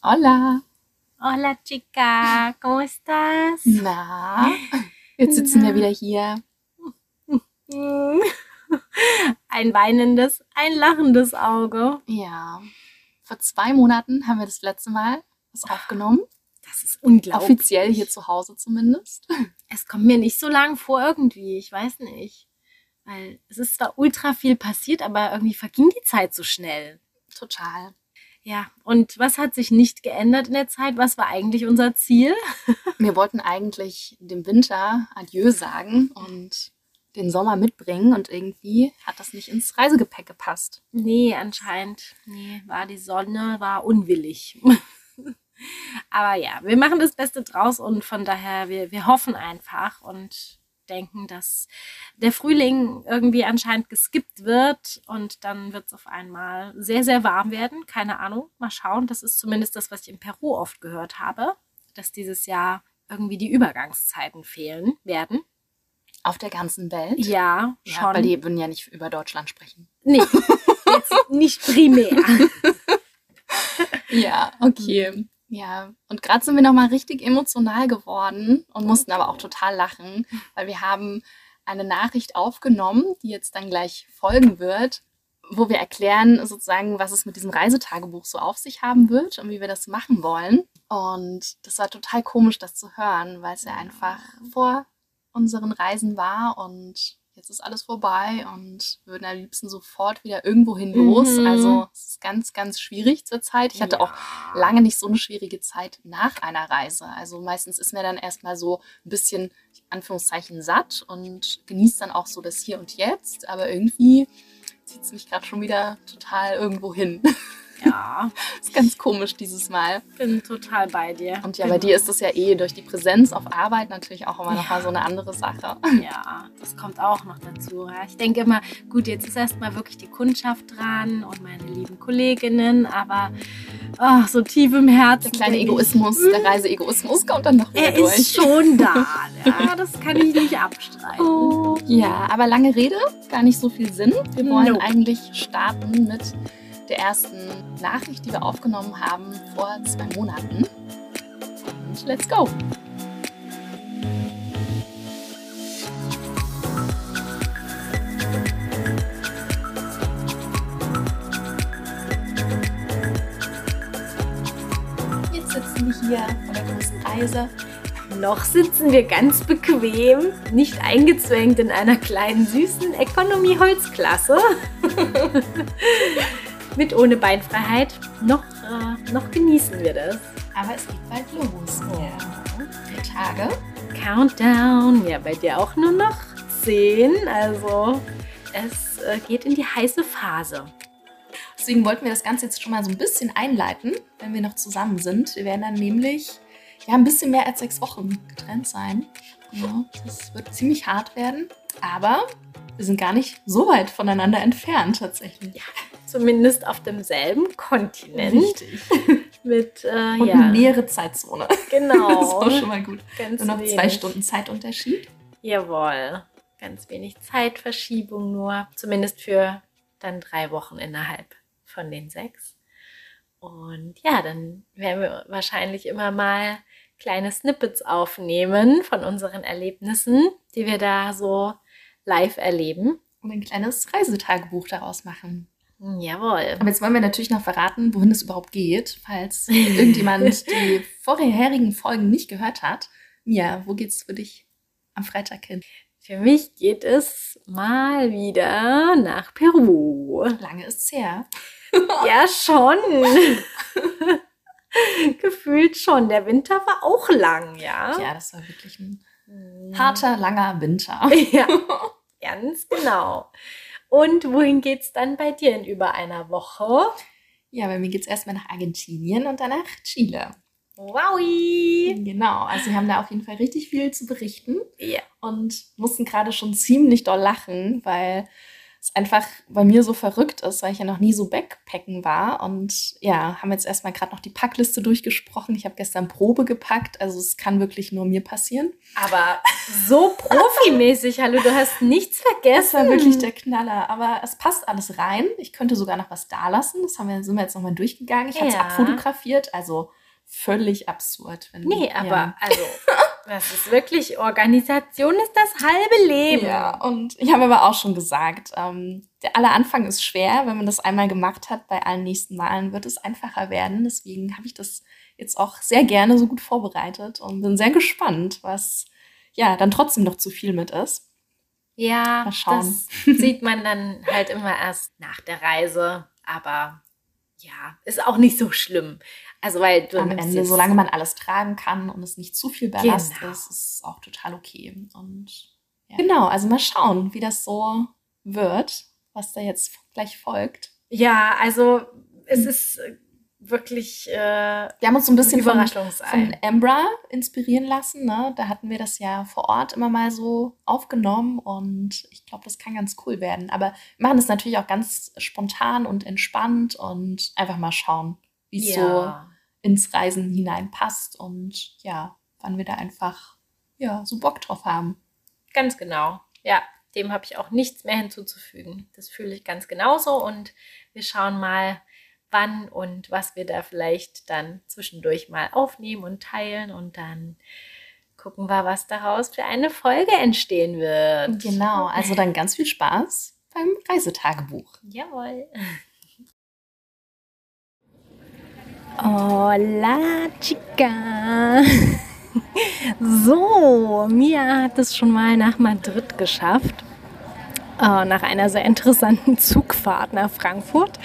Hola. Hola chica, ¿cómo estás? Na, jetzt sitzen wir wieder hier. Hm. Ein weinendes, ein lachendes Auge. Ja, vor 2 Monaten haben wir das letzte Mal was aufgenommen. Das ist unglaublich. Offiziell hier zu Hause zumindest. Es kommt mir nicht so lang vor irgendwie, ich weiß nicht. Weil es ist zwar ultra viel passiert, aber irgendwie verging die Zeit so schnell. Total. Ja, und was hat sich nicht geändert in der Zeit? Was war eigentlich unser Ziel? Wir wollten eigentlich dem Winter Adieu sagen und den Sommer mitbringen und irgendwie hat das nicht ins Reisegepäck gepasst. Nee, anscheinend. Nee, die Sonne war unwillig. Aber ja, wir machen das Beste draus und von daher, wir hoffen einfach und denken, dass der Frühling irgendwie anscheinend geskippt wird und dann wird es auf einmal sehr, sehr warm werden. Keine Ahnung, mal schauen. Das ist zumindest das, was ich in Peru oft gehört habe, dass dieses Jahr irgendwie die Übergangszeiten fehlen werden. Auf der ganzen Welt? Ja, schon. Ja, weil die würden ja nicht über Deutschland sprechen. Nee, jetzt nicht primär. Ja, okay. Ja, und gerade sind wir nochmal richtig emotional geworden und mussten aber auch total lachen, weil wir haben eine Nachricht aufgenommen, die jetzt dann gleich folgen wird, wo wir erklären sozusagen, was es mit diesem Reisetagebuch so auf sich haben wird und wie wir das machen wollen. Und das war total komisch, das zu hören, weil es ja einfach vor unseren Reisen war und jetzt ist alles vorbei und wir würden am liebsten sofort wieder irgendwo hin los. Also es ist ganz, ganz schwierig zurzeit. Ich hatte auch lange nicht so eine schwierige Zeit nach einer Reise. Also meistens ist mir dann erstmal so ein bisschen, in Anführungszeichen, satt und genießt dann auch so das Hier und Jetzt. Aber irgendwie zieht es mich gerade schon wieder total irgendwo hin. Ja, ist ganz komisch dieses Mal. bin total bei dir. Und ja, bei dir ist es ja durch die Präsenz auf Arbeit natürlich auch immer noch mal so eine andere Sache. Ja, das kommt auch noch dazu. Ja. Ich denke immer, gut, jetzt ist erstmal wirklich die Kundschaft dran und meine lieben Kolleginnen, aber so tief im Herzen. Der kleine Egoismus, der Reiseegoismus kommt dann noch wieder durch. Er ist schon da. Ja, das kann ich nicht abstreiten. Oh, ja, aber lange Rede, gar nicht so viel Sinn. Wir wollen eigentlich starten mit der ersten Nachricht, die wir aufgenommen haben vor 2 Monaten. Und let's go! Jetzt sitzen wir hier vor der großen Reise. Noch sitzen wir ganz bequem, nicht eingezwängt in einer kleinen, süßen Economy-Holzklasse. Mit ohne Beinfreiheit. Noch genießen wir das. Aber es geht bald los. Ja. 4 Tage. Countdown. Ja, bei dir auch nur noch 10. Also es geht in die heiße Phase. Deswegen wollten wir das Ganze jetzt schon mal so ein bisschen einleiten, wenn wir noch zusammen sind. Wir werden dann nämlich ein bisschen mehr als 6 Wochen getrennt sein. Ja, das wird ziemlich hart werden. Aber wir sind gar nicht so weit voneinander entfernt tatsächlich. Ja, zumindest auf demselben Kontinent. Richtig. Mit, und eine nähere Zeitzone. Genau. Das ist auch schon mal gut. Ganz nur noch wenig. 2 Stunden Zeitunterschied. Jawohl. Ganz wenig Zeitverschiebung nur. Zumindest für dann 3 Wochen innerhalb von den 6. Und ja, dann werden wir wahrscheinlich immer mal kleine Snippets aufnehmen von unseren Erlebnissen, die wir da so live erleben. Und ein kleines Reisetagebuch daraus machen. Jawohl. Aber jetzt wollen wir natürlich noch verraten, wohin es überhaupt geht, falls irgendjemand die vorherigen Folgen nicht gehört hat. Ja, wo geht's für dich am Freitag hin? Für mich geht es mal wieder nach Peru. Lange ist's her. Ja, schon. Gefühlt schon. Der Winter war auch lang, ja. Ja, das war wirklich ein harter, langer Winter. Ja, ganz genau. Und wohin geht's dann bei dir in über einer Woche? Ja, bei mir geht's erstmal nach Argentinien und dann nach Chile. Wowi! Genau, also wir haben da auf jeden Fall richtig viel zu berichten. Ja. Und mussten gerade schon ziemlich doll lachen, weil es einfach bei mir so verrückt ist, weil ich ja noch nie so Backpacken war. Und ja, haben jetzt erstmal gerade noch die Packliste durchgesprochen. Ich habe gestern Probe gepackt, also es kann wirklich nur mir passieren. Aber so profimäßig, hallo, du hast nichts vergessen. Das war wirklich der Knaller, aber es passt alles rein. Ich könnte sogar noch was da lassen. Sind wir jetzt nochmal durchgegangen. Ich habe es abfotografiert, also völlig absurd. Aber also, das ist wirklich, Organisation ist das halbe Leben. Ja, und ich habe aber auch schon gesagt, der aller Anfang ist schwer. Wenn man das einmal gemacht hat, bei allen nächsten Malen wird es einfacher werden. Deswegen habe ich das jetzt auch sehr gerne so gut vorbereitet und bin sehr gespannt, was ja dann trotzdem noch zu viel mit ist. Ja, mal schauen. Das sieht man dann halt immer erst nach der Reise. Aber ja, ist auch nicht so schlimm. Also, weil du am Ende, solange man alles tragen kann und es nicht zu viel Ballast ist, ist es auch total okay. Und ja. Genau, also mal schauen, wie das so wird, was da jetzt gleich folgt. Ja, also es ist wirklich wir haben uns so ein bisschen von Embra inspirieren lassen. Ne? Da hatten wir das ja vor Ort immer mal so aufgenommen und ich glaube, das kann ganz cool werden. Aber wir machen das natürlich auch ganz spontan und entspannt und einfach mal schauen, wie es so ins Reisen hineinpasst und ja, wann wir da einfach so Bock drauf haben. Ganz genau. Ja, dem habe ich auch nichts mehr hinzuzufügen. Das fühle ich ganz genauso und wir schauen mal, wann und was wir da vielleicht dann zwischendurch mal aufnehmen und teilen und dann gucken wir, was daraus für eine Folge entstehen wird. Genau, also dann ganz viel Spaß beim Reisetagebuch. Jawohl. Hola, chica. So, Mia hat es schon mal nach Madrid geschafft. Nach einer sehr interessanten Zugfahrt nach Frankfurt.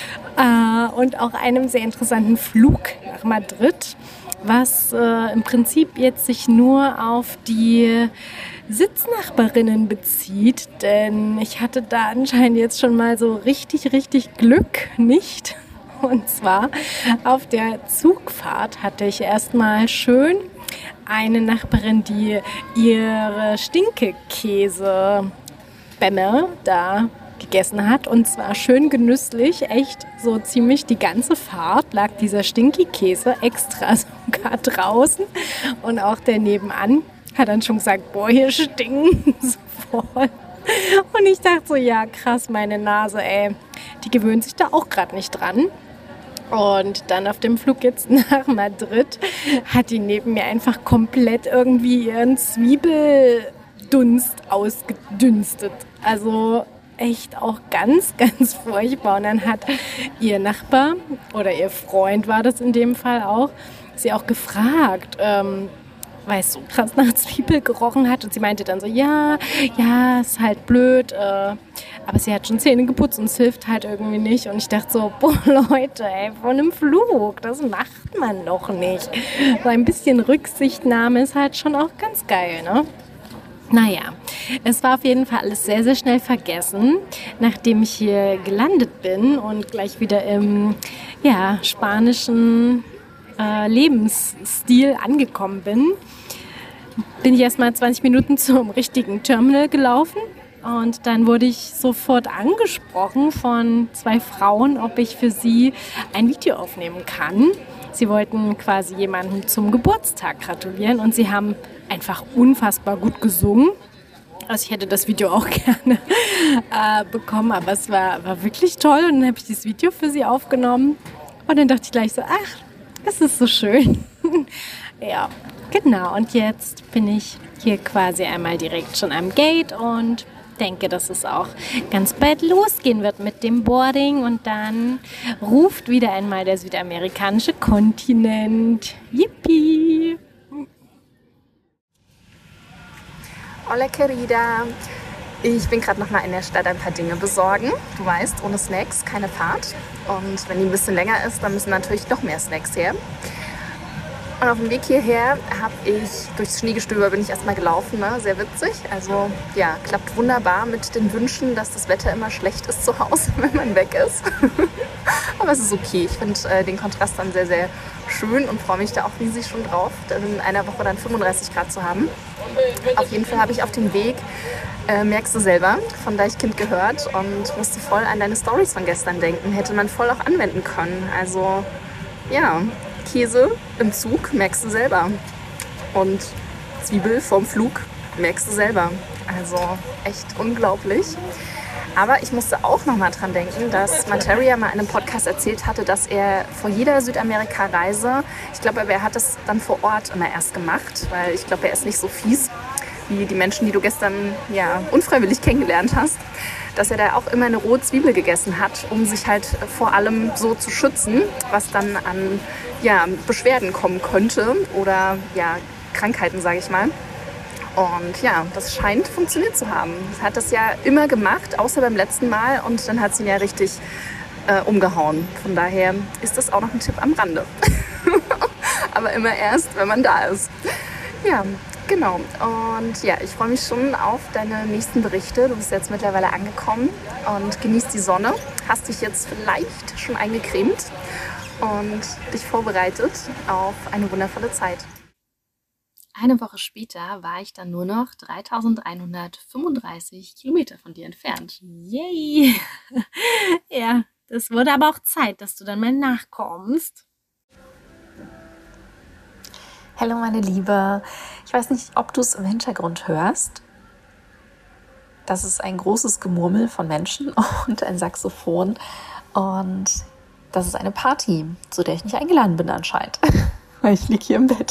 Und auch einem sehr interessanten Flug nach Madrid, was im Prinzip jetzt sich nur auf die Sitznachbarinnen bezieht, denn ich hatte da anscheinend jetzt schon mal so richtig Glück nicht. Und zwar auf der Zugfahrt hatte ich erstmal schön eine Nachbarin, die ihre Stinkekäse-Bämme da gegessen hat und zwar schön genüsslich, echt so ziemlich die ganze Fahrt lag dieser Stinky-Käse extra sogar draußen und auch der nebenan hat dann schon gesagt, boah, hier stinken so voll. Und ich dachte so, ja krass, meine Nase, ey, die gewöhnt sich da auch gerade nicht dran. Und dann auf dem Flug jetzt nach Madrid hat die neben mir einfach komplett irgendwie ihren Zwiebeldunst ausgedünstet. Also echt auch ganz furchtbar. Und dann hat ihr Nachbar oder ihr Freund war das in dem Fall auch, sie auch gefragt, weil es so krass nach Zwiebel gerochen hat. Und sie meinte dann so, ja, ist halt blöd, aber sie hat schon Zähne geputzt und es hilft halt irgendwie nicht. Und ich dachte so, boah Leute, ey, von einem Flug, das macht man doch nicht. So ein bisschen Rücksichtnahme ist halt schon auch ganz geil, ne? Naja, es war auf jeden Fall alles sehr schnell vergessen, nachdem ich hier gelandet bin und gleich wieder im spanischen Lebensstil angekommen bin ich erstmal 20 Minuten zum richtigen Terminal gelaufen und dann wurde ich sofort angesprochen von 2 Frauen, ob ich für sie ein Video aufnehmen kann. Sie wollten quasi jemandem zum Geburtstag gratulieren und sie haben einfach unfassbar gut gesungen. Also ich hätte das Video auch gerne bekommen, aber es war wirklich toll und dann habe ich dieses Video für sie aufgenommen und dann dachte ich gleich so, ach, es ist so schön. Ja, genau. Und jetzt bin ich hier quasi einmal direkt schon am Gate und denke, dass es auch ganz bald losgehen wird mit dem Boarding und dann ruft wieder einmal der südamerikanische Kontinent. Yippie! Hola, querida. Ich bin gerade noch mal in der Stadt ein paar Dinge besorgen. Du weißt, ohne Snacks keine Fahrt. Und wenn die ein bisschen länger ist, dann müssen natürlich noch mehr Snacks her. Und auf dem Weg hierher habe ich durchs Schneegestöber bin ich erstmal gelaufen, ne? Sehr witzig. Also ja, klappt wunderbar mit den Wünschen, dass das Wetter immer schlecht ist zu Hause, wenn man weg ist. Aber es ist okay. Ich finde den Kontrast dann sehr, sehr schön und freue mich da auch riesig schon drauf, in einer Woche dann 35 Grad zu haben. Auf jeden Fall habe ich auf dem Weg, merkst du selber, von Deichkind gehört und musste voll an deine Stories von gestern denken. Hätte man voll auch anwenden können. Also ja, Käse im Zug merkst du selber. Und Zwiebel vom Flug merkst du selber. Also echt unglaublich. Aber ich musste auch nochmal dran denken, dass Materia mal in einem Podcast erzählt hatte, dass er vor jeder Südamerika-Reise, ich glaube, er hat das dann vor Ort immer erst gemacht, weil ich glaube, er ist nicht so fies wie die Menschen, die du gestern ja unfreiwillig kennengelernt hast, dass er da auch immer eine rohe Zwiebel gegessen hat, um sich halt vor allem so zu schützen, was dann an Beschwerden kommen könnte oder ja, Krankheiten, sage ich mal. Und ja, das scheint funktioniert zu haben. Er hat das ja immer gemacht, außer beim letzten Mal. Und dann hat sie ihn ja richtig umgehauen. Von daher ist das auch noch ein Tipp am Rande. Aber immer erst, wenn man da ist. Ja, genau. Und ja, ich freue mich schon auf deine nächsten Berichte. Du bist jetzt mittlerweile angekommen und genießt die Sonne. Hast dich jetzt vielleicht schon eingecremt und dich vorbereitet auf eine wundervolle Zeit. Eine Woche später war ich dann nur noch 3.135 Kilometer von dir entfernt. Yay! Ja, das wurde aber auch Zeit, dass du dann mal nachkommst. Hallo meine Liebe, ich weiß nicht, ob du es im Hintergrund hörst. Das ist ein großes Gemurmel von Menschen und ein Saxophon. Und das ist eine Party, zu der ich nicht eingeladen bin anscheinend, weil ich liege hier im Bett.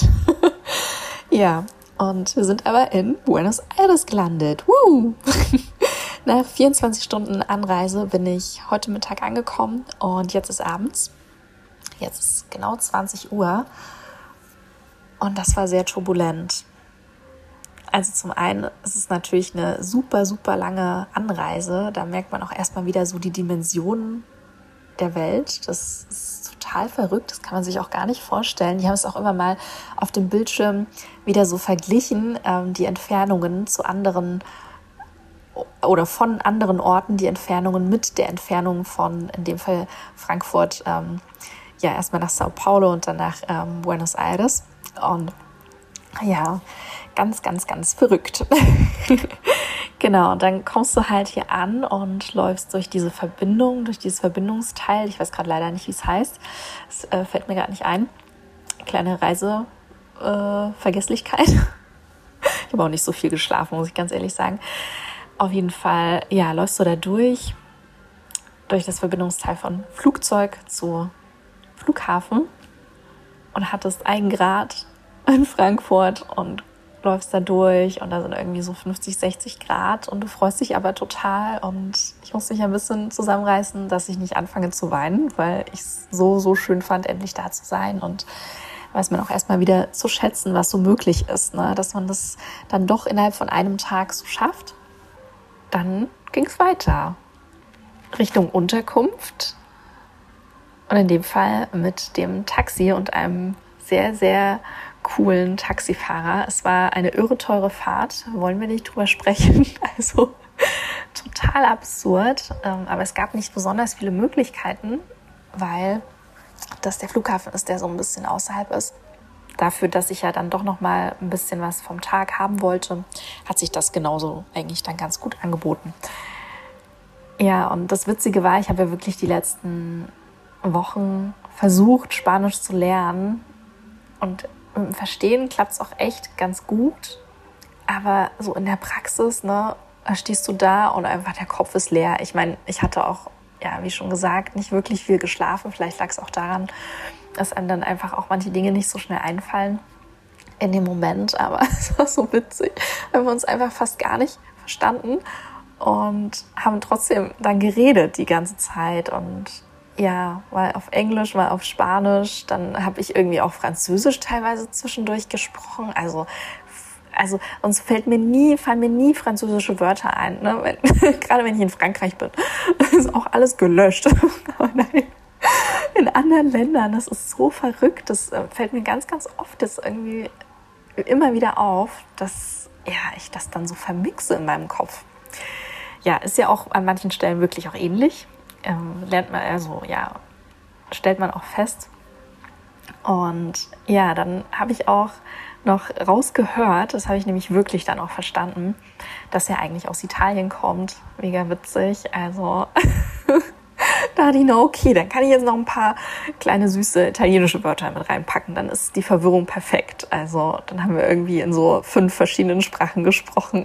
Ja, und wir sind aber in Buenos Aires gelandet. Woo! Nach 24 Stunden Anreise bin ich heute Mittag angekommen und jetzt ist abends. Jetzt ist genau 20 Uhr und das war sehr turbulent. Also zum einen ist es natürlich eine super, super lange Anreise. Da merkt man auch erstmal wieder so die Dimensionen der Welt. Das ist total verrückt, das kann man sich auch gar nicht vorstellen. Die haben es auch immer mal auf dem Bildschirm wieder so verglichen, die Entfernungen zu anderen oder von anderen Orten, die Entfernungen mit der Entfernung von, in dem Fall Frankfurt, erstmal nach Sao Paulo und dann nach Buenos Aires. Und ja, ganz, ganz, ganz verrückt. Genau, und dann kommst du halt hier an und läufst durch diese Verbindung, durch dieses Verbindungsteil. Ich weiß gerade leider nicht, wie es heißt. Es fällt mir gerade nicht ein. Kleine Reisevergesslichkeit. Ich habe auch nicht so viel geschlafen, muss ich ganz ehrlich sagen. Auf jeden Fall, ja, läufst du da durch das Verbindungsteil von Flugzeug zu Flughafen und hattest 1 Grad in Frankfurt und läufst da durch und da sind irgendwie so 50, 60 Grad und du freust dich aber total und ich muss mich ein bisschen zusammenreißen, dass ich nicht anfange zu weinen, weil ich es so, so schön fand, endlich da zu sein und weiß man auch erstmal wieder zu schätzen, was so möglich ist, ne? Dass man das dann doch innerhalb von einem Tag so schafft. Dann ging es weiter Richtung Unterkunft und in dem Fall mit dem Taxi und einem sehr, sehr coolen Taxifahrer. Es war eine irre teure Fahrt, wollen wir nicht drüber sprechen, also total absurd, aber es gab nicht besonders viele Möglichkeiten, weil das der Flughafen ist, der so ein bisschen außerhalb ist. Dafür, dass ich ja dann doch noch mal ein bisschen was vom Tag haben wollte, hat sich das genauso eigentlich dann ganz gut angeboten. Ja, und das Witzige war, ich habe ja wirklich die letzten Wochen versucht, Spanisch zu lernen und im Verstehen klappt es auch echt ganz gut, aber so in der Praxis, ne, da stehst du da und einfach der Kopf ist leer. Ich meine, ich hatte auch, ja, wie schon gesagt, nicht wirklich viel geschlafen. Vielleicht lag es auch daran, dass einem dann einfach auch manche Dinge nicht so schnell einfallen in dem Moment, aber es war so witzig. Wir haben uns einfach fast gar nicht verstanden und haben trotzdem dann geredet die ganze Zeit und ja, mal auf Englisch, mal auf Spanisch, dann habe ich irgendwie auch Französisch teilweise zwischendurch gesprochen, also uns fallen mir nie französische Wörter ein, ne? Gerade wenn ich in Frankreich bin, ist auch alles gelöscht. Aber nein. in anderen Ländern. Das ist so verrückt. Das fällt mir ganz, ganz oft das irgendwie immer wieder auf, dass ich das dann so vermixe in meinem Kopf. Ja, ist ja auch an manchen Stellen wirklich auch ähnlich. Stellt man auch fest. Und ja, dann habe ich auch noch rausgehört, das habe ich nämlich wirklich dann auch verstanden, dass er eigentlich aus Italien kommt. Mega witzig. Also da dachte ich, na okay, dann kann ich jetzt noch ein paar kleine süße italienische Wörter mit reinpacken. Dann ist die Verwirrung perfekt. Also dann haben wir irgendwie in so 5 verschiedenen Sprachen gesprochen.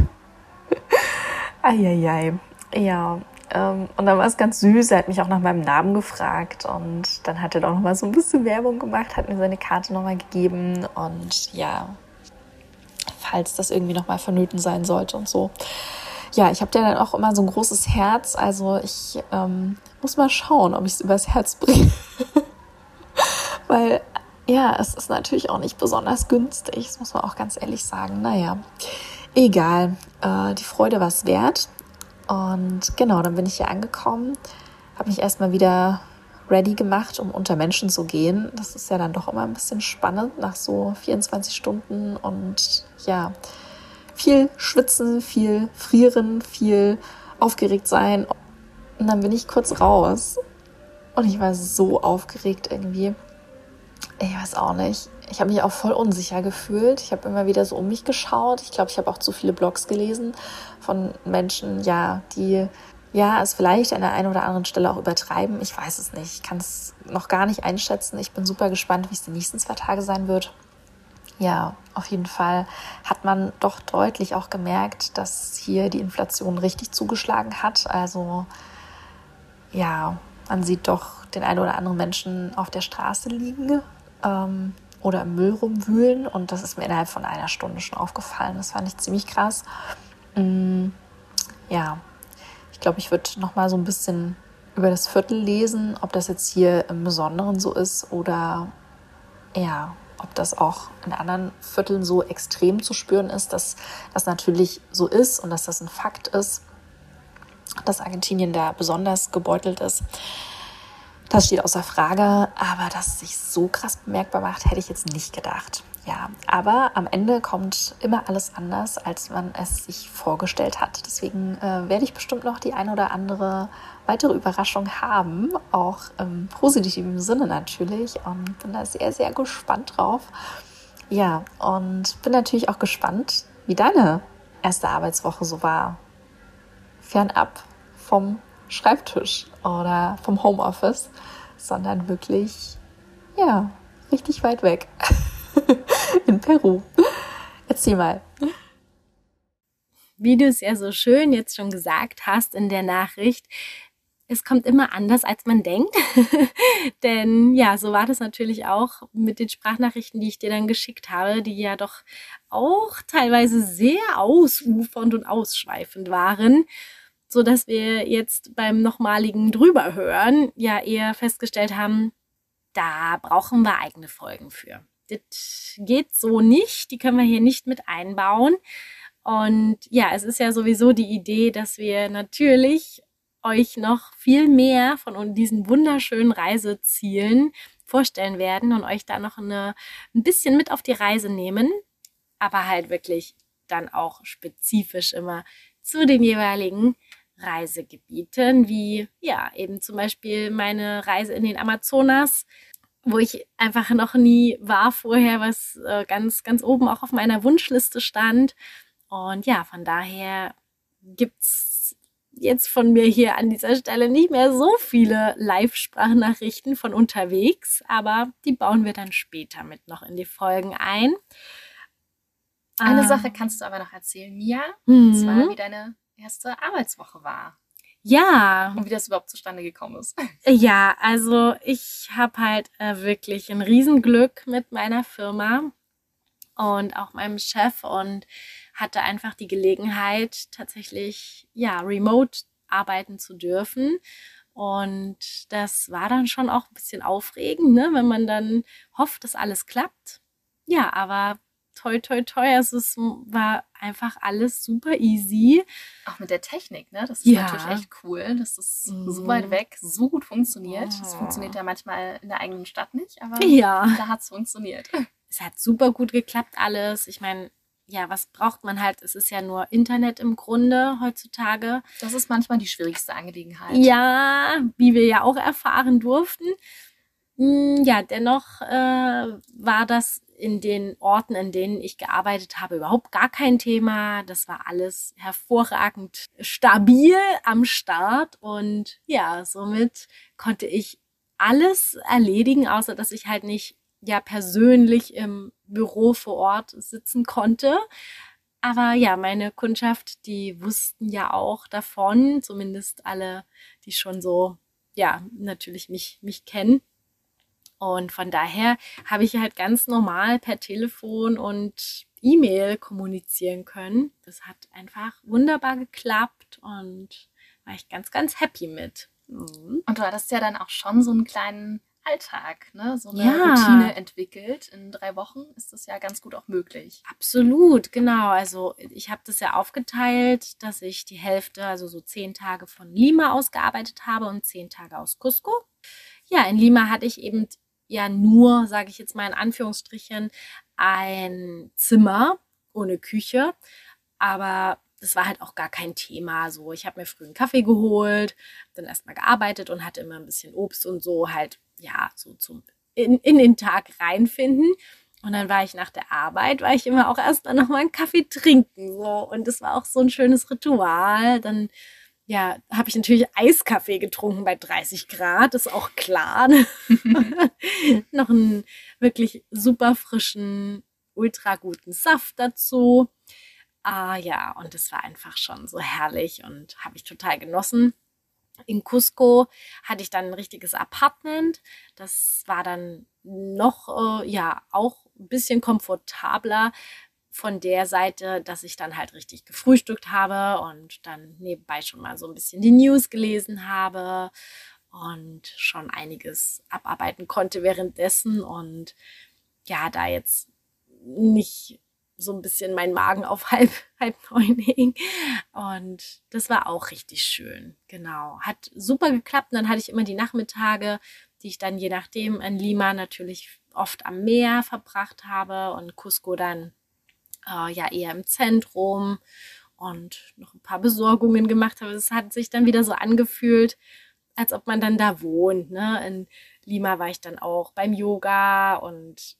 Eieiei. Ja, und dann war es ganz süß. Er hat mich auch nach meinem Namen gefragt und dann hat er doch noch mal so ein bisschen Werbung gemacht, hat mir seine Karte noch mal gegeben und ja, falls das irgendwie noch mal vonnöten sein sollte und so. Ja, ich habe ja dann auch immer so ein großes Herz, also ich muss mal schauen, ob ich es übers Herz bringe. Weil, ja, es ist natürlich auch nicht besonders günstig, das muss man auch ganz ehrlich sagen. Naja, egal, die Freude war es wert. Und genau, dann bin ich hier angekommen, habe mich erstmal wieder ready gemacht, um unter Menschen zu gehen. Das ist ja dann doch immer ein bisschen spannend nach so 24 Stunden und ja, viel schwitzen, viel frieren, viel aufgeregt sein. Und dann bin ich kurz raus und ich war so aufgeregt irgendwie. Ich weiß auch nicht. Ich habe mich auch voll unsicher gefühlt. Ich habe immer wieder so um mich geschaut. Ich glaube, ich habe auch zu viele Blogs gelesen von Menschen, die es vielleicht an der einen oder anderen Stelle auch übertreiben. Ich weiß es nicht. Ich kann es noch gar nicht einschätzen. Ich bin super gespannt, wie es die nächsten 2 Tage sein wird. Ja, auf jeden Fall hat man doch deutlich auch gemerkt, dass hier die Inflation richtig zugeschlagen hat. Also ja, man sieht doch den einen oder anderen Menschen auf der Straße liegen oder im Müll rumwühlen und das ist mir innerhalb von einer Stunde schon aufgefallen. Das fand ich ziemlich krass. Ja, ich glaube, ich würde noch mal so ein bisschen über das Viertel lesen, ob das jetzt hier im Besonderen so ist oder ja, ob das auch in anderen Vierteln so extrem zu spüren ist, dass das natürlich so ist und dass das ein Fakt ist, dass Argentinien da besonders gebeutelt ist. Das steht außer Frage, aber dass es sich so krass bemerkbar macht, hätte ich jetzt nicht gedacht. Ja, aber am Ende kommt immer alles anders, als man es sich vorgestellt hat. Deswegen werde ich bestimmt noch die eine oder andere weitere Überraschung haben, auch im positiven Sinne natürlich. Und bin da sehr, sehr gespannt drauf. Ja, und bin natürlich auch gespannt, wie deine erste Arbeitswoche so war. Fernab vom Schreibtisch oder vom Homeoffice, sondern wirklich, ja, richtig weit weg. In Peru. Erzähl mal. Wie du es ja so schön jetzt schon gesagt hast in der Nachricht, es kommt immer anders, als man denkt. Denn ja, so war das natürlich auch mit den Sprachnachrichten, die ich dir dann geschickt habe, die ja doch auch teilweise sehr ausufernd und ausschweifend waren, so dass wir jetzt beim nochmaligen Drüberhören ja eher festgestellt haben, da brauchen wir eigene Folgen für. Das geht so nicht, die können wir hier nicht mit einbauen. Und ja, es ist ja sowieso die Idee, dass wir natürlich euch noch viel mehr von diesen wunderschönen Reisezielen vorstellen werden und euch da noch ein bisschen mit auf die Reise nehmen, aber halt wirklich dann auch spezifisch immer zu den jeweiligen Reisegebieten, wie ja eben zum Beispiel meine Reise in den Amazonas, wo ich einfach noch nie war vorher, was ganz, ganz oben auch auf meiner Wunschliste stand. Und ja, von daher gibt's jetzt von mir hier an dieser Stelle nicht mehr so viele Live-Sprachnachrichten von unterwegs, aber die bauen wir dann später mit noch in die Folgen ein. Eine Sache kannst du aber noch erzählen, Mia, und zwar wie deine erste Arbeitswoche war. Ja. Und wie das überhaupt zustande gekommen ist. Ja, also ich habe halt wirklich ein Riesenglück mit meiner Firma und auch meinem Chef und hatte einfach die Gelegenheit, tatsächlich remote arbeiten zu dürfen. Und das war dann schon auch ein bisschen aufregend, ne, wenn man dann hofft, dass alles klappt. Ja, aber toi, toi, toi. Also es war einfach alles super easy. Auch mit der Technik, ne? Das ist Ja. natürlich echt cool, dass das so weit weg so gut funktioniert. Das funktioniert ja manchmal in der eigenen Stadt nicht, aber Ja. da hat es funktioniert. Es hat super gut geklappt alles. Ich meine, ja, was braucht man halt? Es ist ja nur Internet im Grunde heutzutage. Das ist manchmal die schwierigste Angelegenheit. Ja, wie wir ja auch erfahren durften. Ja, dennoch war das in den Orten, in denen ich gearbeitet habe, überhaupt gar kein Thema. Das war alles hervorragend stabil am Start. Und ja, somit konnte ich alles erledigen, außer dass ich halt nicht persönlich im Büro vor Ort sitzen konnte. Aber ja, meine Kundschaft, die wussten ja auch davon, zumindest alle, die schon so, natürlich mich kennen. Und von daher habe ich halt ganz normal per Telefon und E-Mail kommunizieren können. Das hat einfach wunderbar geklappt und war ich ganz, ganz happy mit. Und du hattest ja dann auch schon so einen kleinen Alltag, ne? So eine Ja. Routine entwickelt. In 3 Wochen ist das ja ganz gut auch möglich. Absolut, genau. Also ich habe das ja aufgeteilt, dass ich die Hälfte, also so 10 Tage von Lima aus gearbeitet habe und 10 Tage aus Cusco. Ja, in Lima hatte ich eben nur, sage ich jetzt mal in Anführungsstrichen, ein Zimmer ohne Küche. Aber das war halt auch gar kein Thema. So, ich habe mir früh einen Kaffee geholt, dann erstmal gearbeitet und hatte immer ein bisschen Obst und so halt, so zum in den Tag reinfinden. Und dann war ich nach der Arbeit, immer auch erstmal noch mal einen Kaffee trinken. So. Und das war auch so ein schönes Ritual. Dann habe ich natürlich Eiskaffee getrunken bei 30 Grad, ist auch klar. Noch einen wirklich super frischen, ultra guten Saft dazu. Und das war einfach schon so herrlich und habe ich total genossen. In Cusco hatte ich dann ein richtiges Apartment. Das war dann noch, auch ein bisschen komfortabler von der Seite, dass ich dann halt richtig gefrühstückt habe und dann nebenbei schon mal so ein bisschen die News gelesen habe und schon einiges abarbeiten konnte währenddessen und da jetzt nicht so ein bisschen mein Magen auf halb 9 hing. Und das war auch richtig schön. Genau. Hat super geklappt. Und dann hatte ich immer die Nachmittage, die ich dann je nachdem in Lima natürlich oft am Meer verbracht habe und Cusco dann eher im Zentrum und noch ein paar Besorgungen gemacht habe. Es hat sich dann wieder so angefühlt, als ob man dann da wohnt. Ne? In Lima war ich dann auch beim Yoga und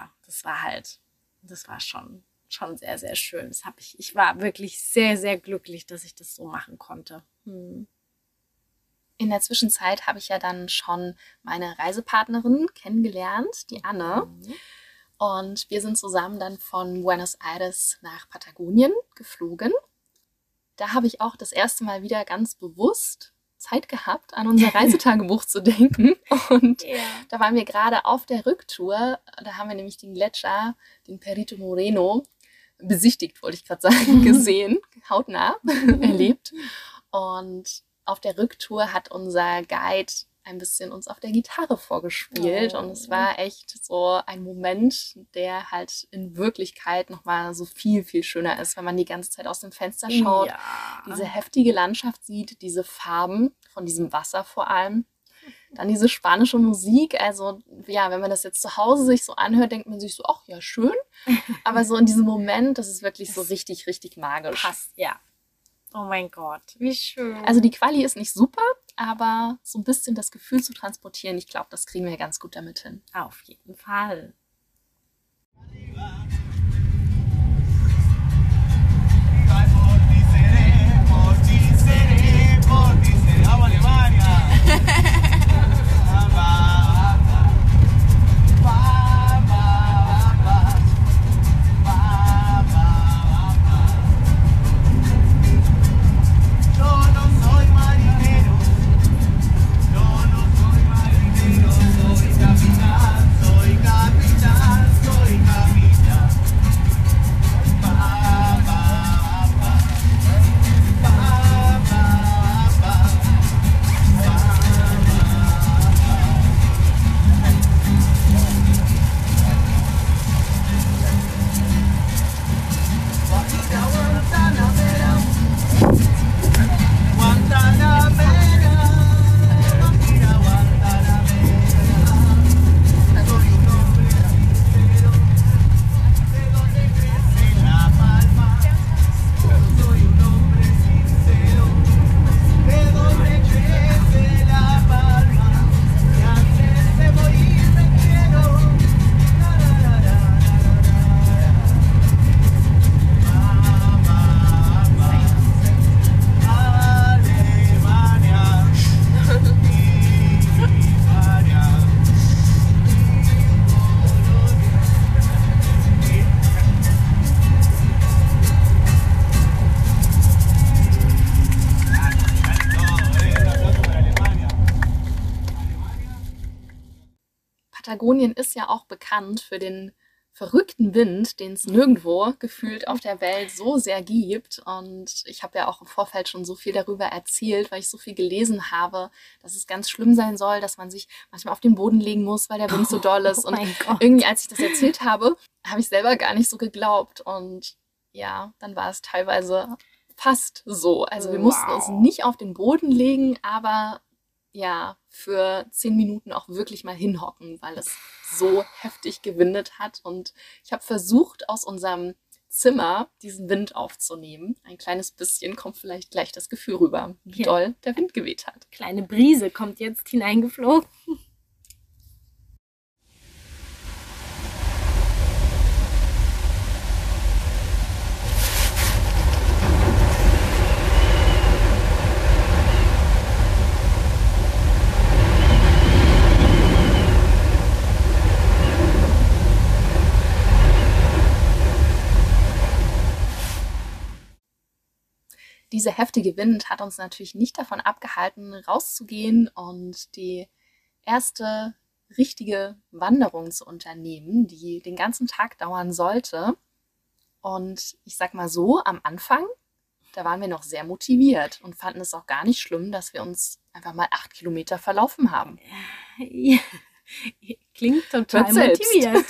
das war schon sehr, sehr schön. Ich war wirklich sehr, sehr glücklich, dass ich das so machen konnte. In der Zwischenzeit habe ich ja dann schon meine Reisepartnerin kennengelernt, die Anne. Und wir sind zusammen dann von Buenos Aires nach Patagonien geflogen. Da habe ich auch das erste Mal wieder ganz bewusst Zeit gehabt, an unser Reisetagebuch zu denken. Und da waren wir gerade auf der Rücktour. Da haben wir nämlich den Gletscher, den Perito Moreno, besichtigt, wollte ich gerade sagen, gesehen, hautnah erlebt. Und auf der Rücktour hat unser Guide ein bisschen uns auf der Gitarre vorgespielt. Und es war echt so ein Moment, der halt in Wirklichkeit nochmal so viel, viel schöner ist, wenn man die ganze Zeit aus dem Fenster schaut, diese heftige Landschaft sieht, diese Farben von diesem Wasser vor allem. Dann diese spanische Musik, also wenn man das jetzt zu Hause sich so anhört, denkt man sich so, ach ja, schön. Aber so in diesem Moment, das ist wirklich so richtig, richtig magisch. Passt, ja. Oh mein Gott, wie schön. Also die Quali ist nicht super, aber so ein bisschen das Gefühl zu transportieren, ich glaube, das kriegen wir ganz gut damit hin. Auf jeden Fall. Patagonien ist ja auch bekannt für den verrückten Wind, den es nirgendwo gefühlt auf der Welt so sehr gibt. Und ich habe ja auch im Vorfeld schon so viel darüber erzählt, weil ich so viel gelesen habe, dass es ganz schlimm sein soll, dass man sich manchmal auf den Boden legen muss, weil der Wind so doll ist. Und irgendwie, als ich das erzählt habe, habe ich selber gar nicht so geglaubt. Und ja, dann war es teilweise fast so. Also wir mussten uns nicht auf den Boden legen, aber ja, für 10 Minuten auch wirklich mal hinhocken, weil es so heftig gewindet hat. Und ich habe versucht, aus unserem Zimmer diesen Wind aufzunehmen. Ein kleines bisschen kommt vielleicht gleich das Gefühl rüber, wie doll der Wind geweht hat. Kleine Brise kommt jetzt hineingeflogen. Dieser heftige Wind hat uns natürlich nicht davon abgehalten, rauszugehen und die erste richtige Wanderung zu unternehmen, die den ganzen Tag dauern sollte. Und ich sag mal so, am Anfang, da waren wir noch sehr motiviert und fanden es auch gar nicht schlimm, dass wir uns einfach mal 8 Kilometer verlaufen haben. Ja, klingt total motiviert.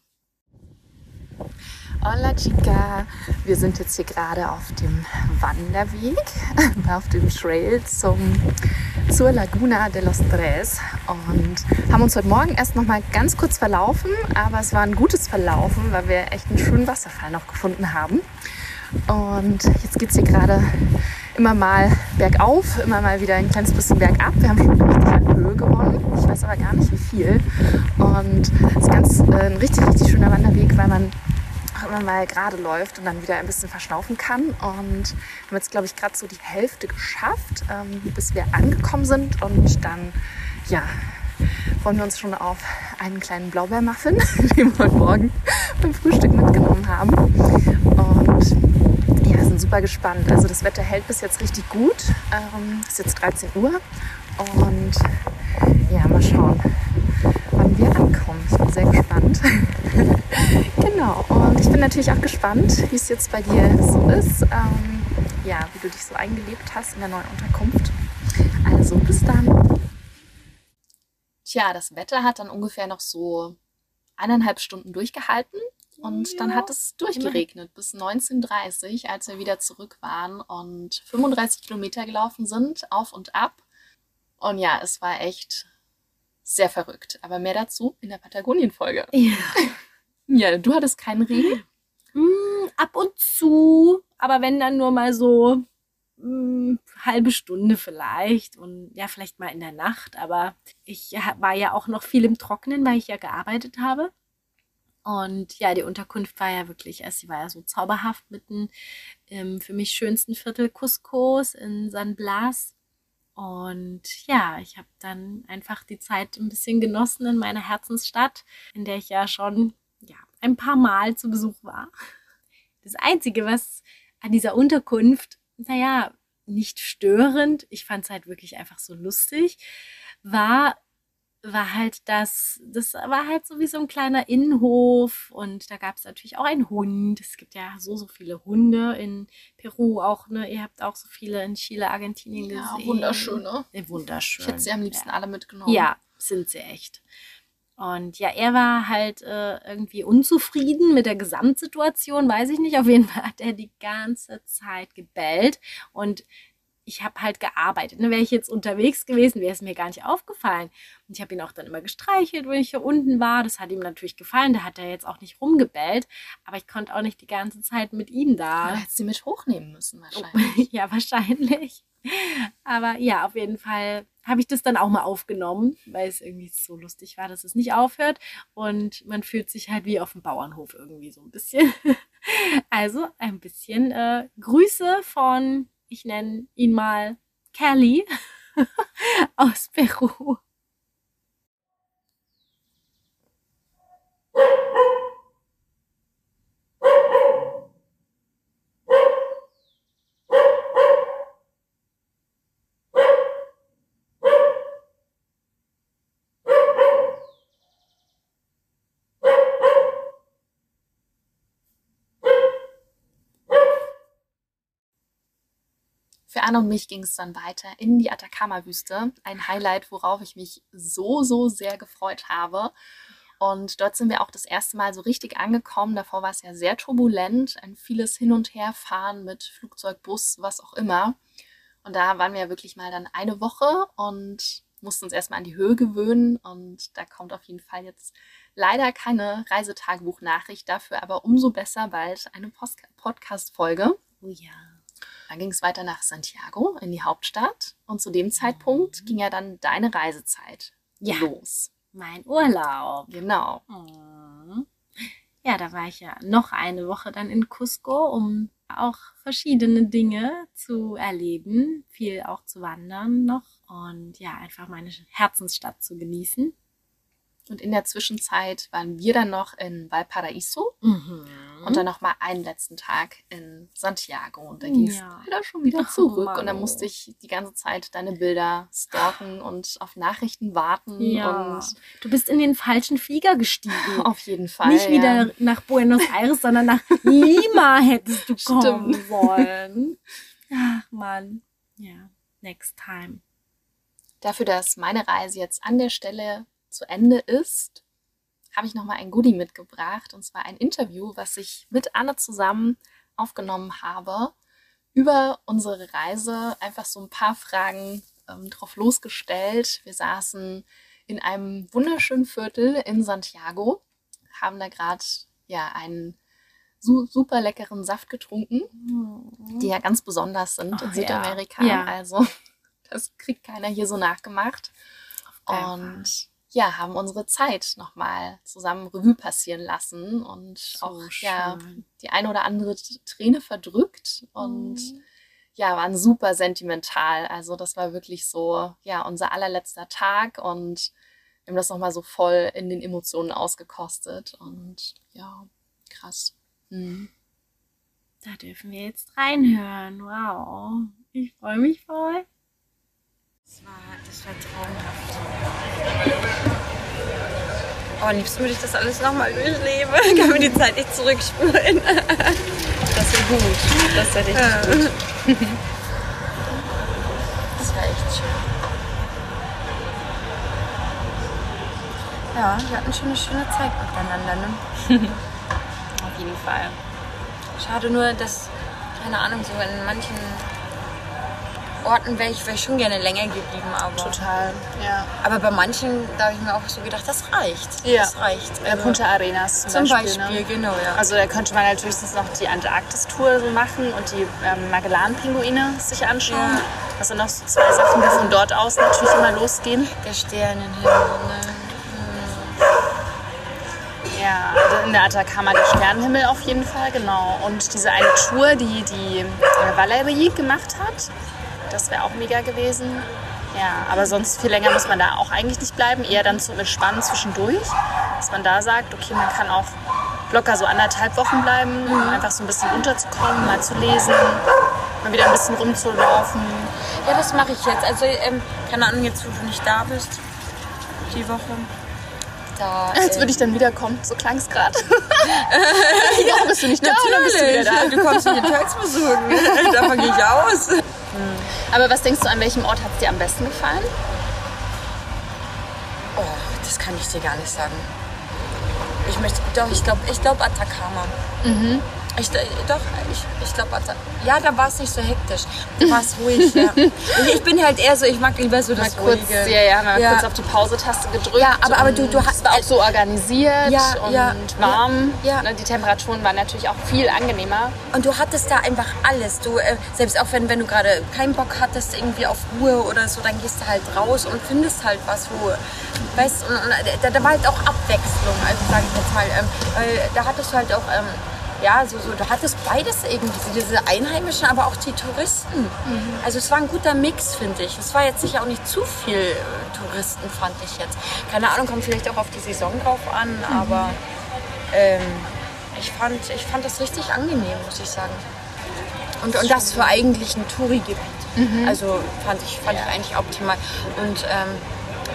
Hola Chica, wir sind jetzt hier gerade auf dem Wanderweg, auf dem Trail zur Laguna de los Tres und haben uns heute Morgen erst noch mal ganz kurz verlaufen, aber es war ein gutes Verlaufen, weil wir echt einen schönen Wasserfall noch gefunden haben. Und jetzt geht es hier gerade immer mal bergauf, immer mal wieder ein kleines bisschen bergab. Wir haben schon richtig an Höhe gewonnen, ich weiß aber gar nicht wie viel. Und es ist ein richtig, richtig schöner Wanderweg, weil man immer mal gerade läuft und dann wieder ein bisschen verschnaufen kann. Und haben jetzt, glaube ich, gerade so die Hälfte geschafft, bis wir angekommen sind. Und dann, ja, freuen wir uns schon auf einen kleinen Blaubeermuffin, den wir heute Morgen beim Frühstück mitgenommen haben. Und ja, sind super gespannt. Also das Wetter hält bis jetzt richtig gut. Es ist jetzt 13 Uhr. Und ja, mal schauen, wann wir ankommen. Ich bin sehr gespannt. Genau, und ich bin natürlich auch gespannt, wie es jetzt bei dir so ist. Ja, wie du dich so eingelebt hast in der neuen Unterkunft. Also bis dann. Tja, das Wetter hat dann ungefähr noch so 1,5 Stunden durchgehalten. Und dann hat es durchgeregnet bis 19:30 als wir wieder zurück waren und 35 Kilometer gelaufen sind, auf und ab. Und ja, es war echt sehr verrückt. Aber mehr dazu in der Patagonien-Folge. Ja. Ja, du hattest keinen Regen? Ab und zu, aber wenn dann nur mal so halbe Stunde vielleicht und ja, vielleicht mal in der Nacht. Aber ich war ja auch noch viel im Trockenen, weil ich ja gearbeitet habe. Und ja, die Unterkunft war ja wirklich, sie war ja so zauberhaft mitten im für mich schönsten Viertel Cuscos in San Blas. Und ja, ich habe dann einfach die Zeit ein bisschen genossen in meiner Herzensstadt, in der ich ja schon ein paar Mal zu Besuch war. Das Einzige, was an dieser Unterkunft, nicht störend, ich fand es halt wirklich einfach so lustig, war halt das war halt so wie so ein kleiner Innenhof und da gab es natürlich auch einen Hund. Es gibt ja so viele Hunde in Peru auch, ne? Ihr habt auch so viele in Chile, Argentinien gesehen. Ja, wunderschön, ne? Wunderschön. Ich hätte sie am liebsten alle mitgenommen. Ja, sind sie echt. Und ja, er war halt irgendwie unzufrieden mit der Gesamtsituation, weiß ich nicht. Auf jeden Fall hat er die ganze Zeit gebellt und ich habe halt gearbeitet. Ne? Wäre ich jetzt unterwegs gewesen, wäre es mir gar nicht aufgefallen. Und ich habe ihn auch dann immer gestreichelt, wenn ich hier unten war. Das hat ihm natürlich gefallen. Da hat er jetzt auch nicht rumgebellt. Aber ich konnte auch nicht die ganze Zeit mit ihm da. Du hättest sie mit hochnehmen müssen wahrscheinlich. Ja, wahrscheinlich. Aber ja, auf jeden Fall habe ich das dann auch mal aufgenommen, weil es irgendwie so lustig war, dass es nicht aufhört. Und man fühlt sich halt wie auf dem Bauernhof irgendwie so ein bisschen. Also ein bisschen Grüße von, ich nenne ihn mal Kelly aus Peru. Für Anne und mich ging es dann weiter in die Atacama-Wüste. Ein Highlight, worauf ich mich so, so sehr gefreut habe. Und dort sind wir auch das erste Mal so richtig angekommen. Davor war es ja sehr turbulent, ein vieles Hin- und Herfahren mit Flugzeug, Bus, was auch immer. Und da waren wir ja wirklich mal dann eine Woche und mussten uns erstmal an die Höhe gewöhnen. Und da kommt auf jeden Fall jetzt leider keine Reisetagebuch-Nachricht, dafür aber umso besser bald eine Podcast-Folge. Oh ja. Dann ging es weiter nach Santiago in die Hauptstadt. Und zu dem Zeitpunkt ging ja dann deine Reisezeit los. Mein Urlaub. Genau. Ja, da war ich ja noch eine Woche dann in Cusco, um auch verschiedene Dinge zu erleben, viel auch zu wandern noch und ja, einfach meine Herzensstadt zu genießen. Und in der Zwischenzeit waren wir dann noch in Valparaiso und dann noch mal einen letzten Tag in Santiago. Und da ging es leider schon wieder zurück. Und dann musste ich die ganze Zeit deine Bilder stalken und auf Nachrichten warten. Ja. Und du bist in den falschen Flieger gestiegen. Auf jeden Fall. Nicht wieder nach Buenos Aires, sondern nach Lima hättest du kommen sollen. Ach Mann. Ja, next time. Dafür, dass meine Reise jetzt an der Stelle zu Ende ist, habe ich nochmal ein Goodie mitgebracht. Und zwar ein Interview, was ich mit Anne zusammen aufgenommen habe über unsere Reise. Einfach so ein paar Fragen drauf losgestellt. Wir saßen in einem wunderschönen Viertel in Santiago, haben da gerade einen super leckeren Saft getrunken, die ja ganz besonders sind in Südamerika. Ja. Also das kriegt keiner hier so nachgemacht. Und ja, haben unsere Zeit nochmal zusammen Revue passieren lassen und so auch schön. Die eine oder andere Träne verdrückt und waren super sentimental. Also das war wirklich so, unser allerletzter Tag und wir haben das nochmal so voll in den Emotionen ausgekostet und krass. Da dürfen wir jetzt reinhören. Wow, ich freue mich voll. Das war traumhaft. Oh, am liebsten würde ich das alles nochmal durchleben. Kann mir die Zeit nicht zurückspulen. Das wäre gut. Das wäre richtig gut. Das war echt schön. Ja, wir hatten schon eine schöne Zeit miteinander, ne? Auf jeden Fall. Schade nur, dass, keine Ahnung, so in manchen Orten wäre ich schon gerne länger geblieben, aber. Total, ja. Aber bei manchen, da habe ich mir auch so gedacht, das reicht. Ja. Das reicht. Punta Arenas zum Beispiel, genau, ja. Also da könnte man natürlich noch die Antarktis-Tour so machen und die Magellan-Pinguine sich anschauen. Ja. Das sind noch so zwei Sachen, die von dort aus natürlich immer losgehen. Der Sternenhimmel, ne? Ja, also in der Atacama der Sternenhimmel auf jeden Fall, genau. Und diese eine Tour, die Valerie gemacht hat, das wäre auch mega gewesen. Ja, aber sonst viel länger muss man da auch eigentlich nicht bleiben. Eher dann zum Entspannen zwischendurch. Dass man da sagt, okay, man kann auch locker so 1,5 Wochen bleiben, um einfach so ein bisschen runterzukommen, mal zu lesen, mal wieder ein bisschen rumzulaufen. Ja, das mache ich jetzt. Also, keine Ahnung, jetzt wo du nicht da bist, die Woche. Da, Als würde ich dann wiederkommen, so klang es gerade. Die Woche bist du nicht da, oder bist du wieder da? Du kommst mich in Tölz besuchen. Davon gehe ich aus. Aber was denkst du, an welchem Ort hat es dir am besten gefallen? Oh, das kann ich dir gar nicht sagen. Ich glaube Atacama. Ich glaube Atacama. Ja, da war es nicht so hektisch. Da war es ruhig, ja. Ich bin halt eher so, ich mag lieber so das Ruhige. Kurz auf die Pause-Taste gedrückt. Ja, aber du hast... Es war auch so organisiert und warm. Ja. Die Temperaturen waren natürlich auch viel angenehmer. Und du hattest da einfach alles. Du, selbst auch wenn du gerade keinen Bock hattest irgendwie auf Ruhe oder so, dann gehst du halt raus und findest halt was, wo... Weißt, und da war halt auch Abwechslung, also sage ich jetzt mal. Weil da hattest du halt auch... du hattest beides irgendwie, diese Einheimischen, aber auch die Touristen. Also es war ein guter Mix, finde ich. Es war jetzt sicher auch nicht zu viel Touristen, fand ich jetzt. Keine Ahnung, kommt vielleicht auch auf die Saison drauf an, aber ich fand das richtig angenehm, muss ich sagen. Und das für eigentlich ein Touri-Gebiet. Also fand ich eigentlich optimal. Und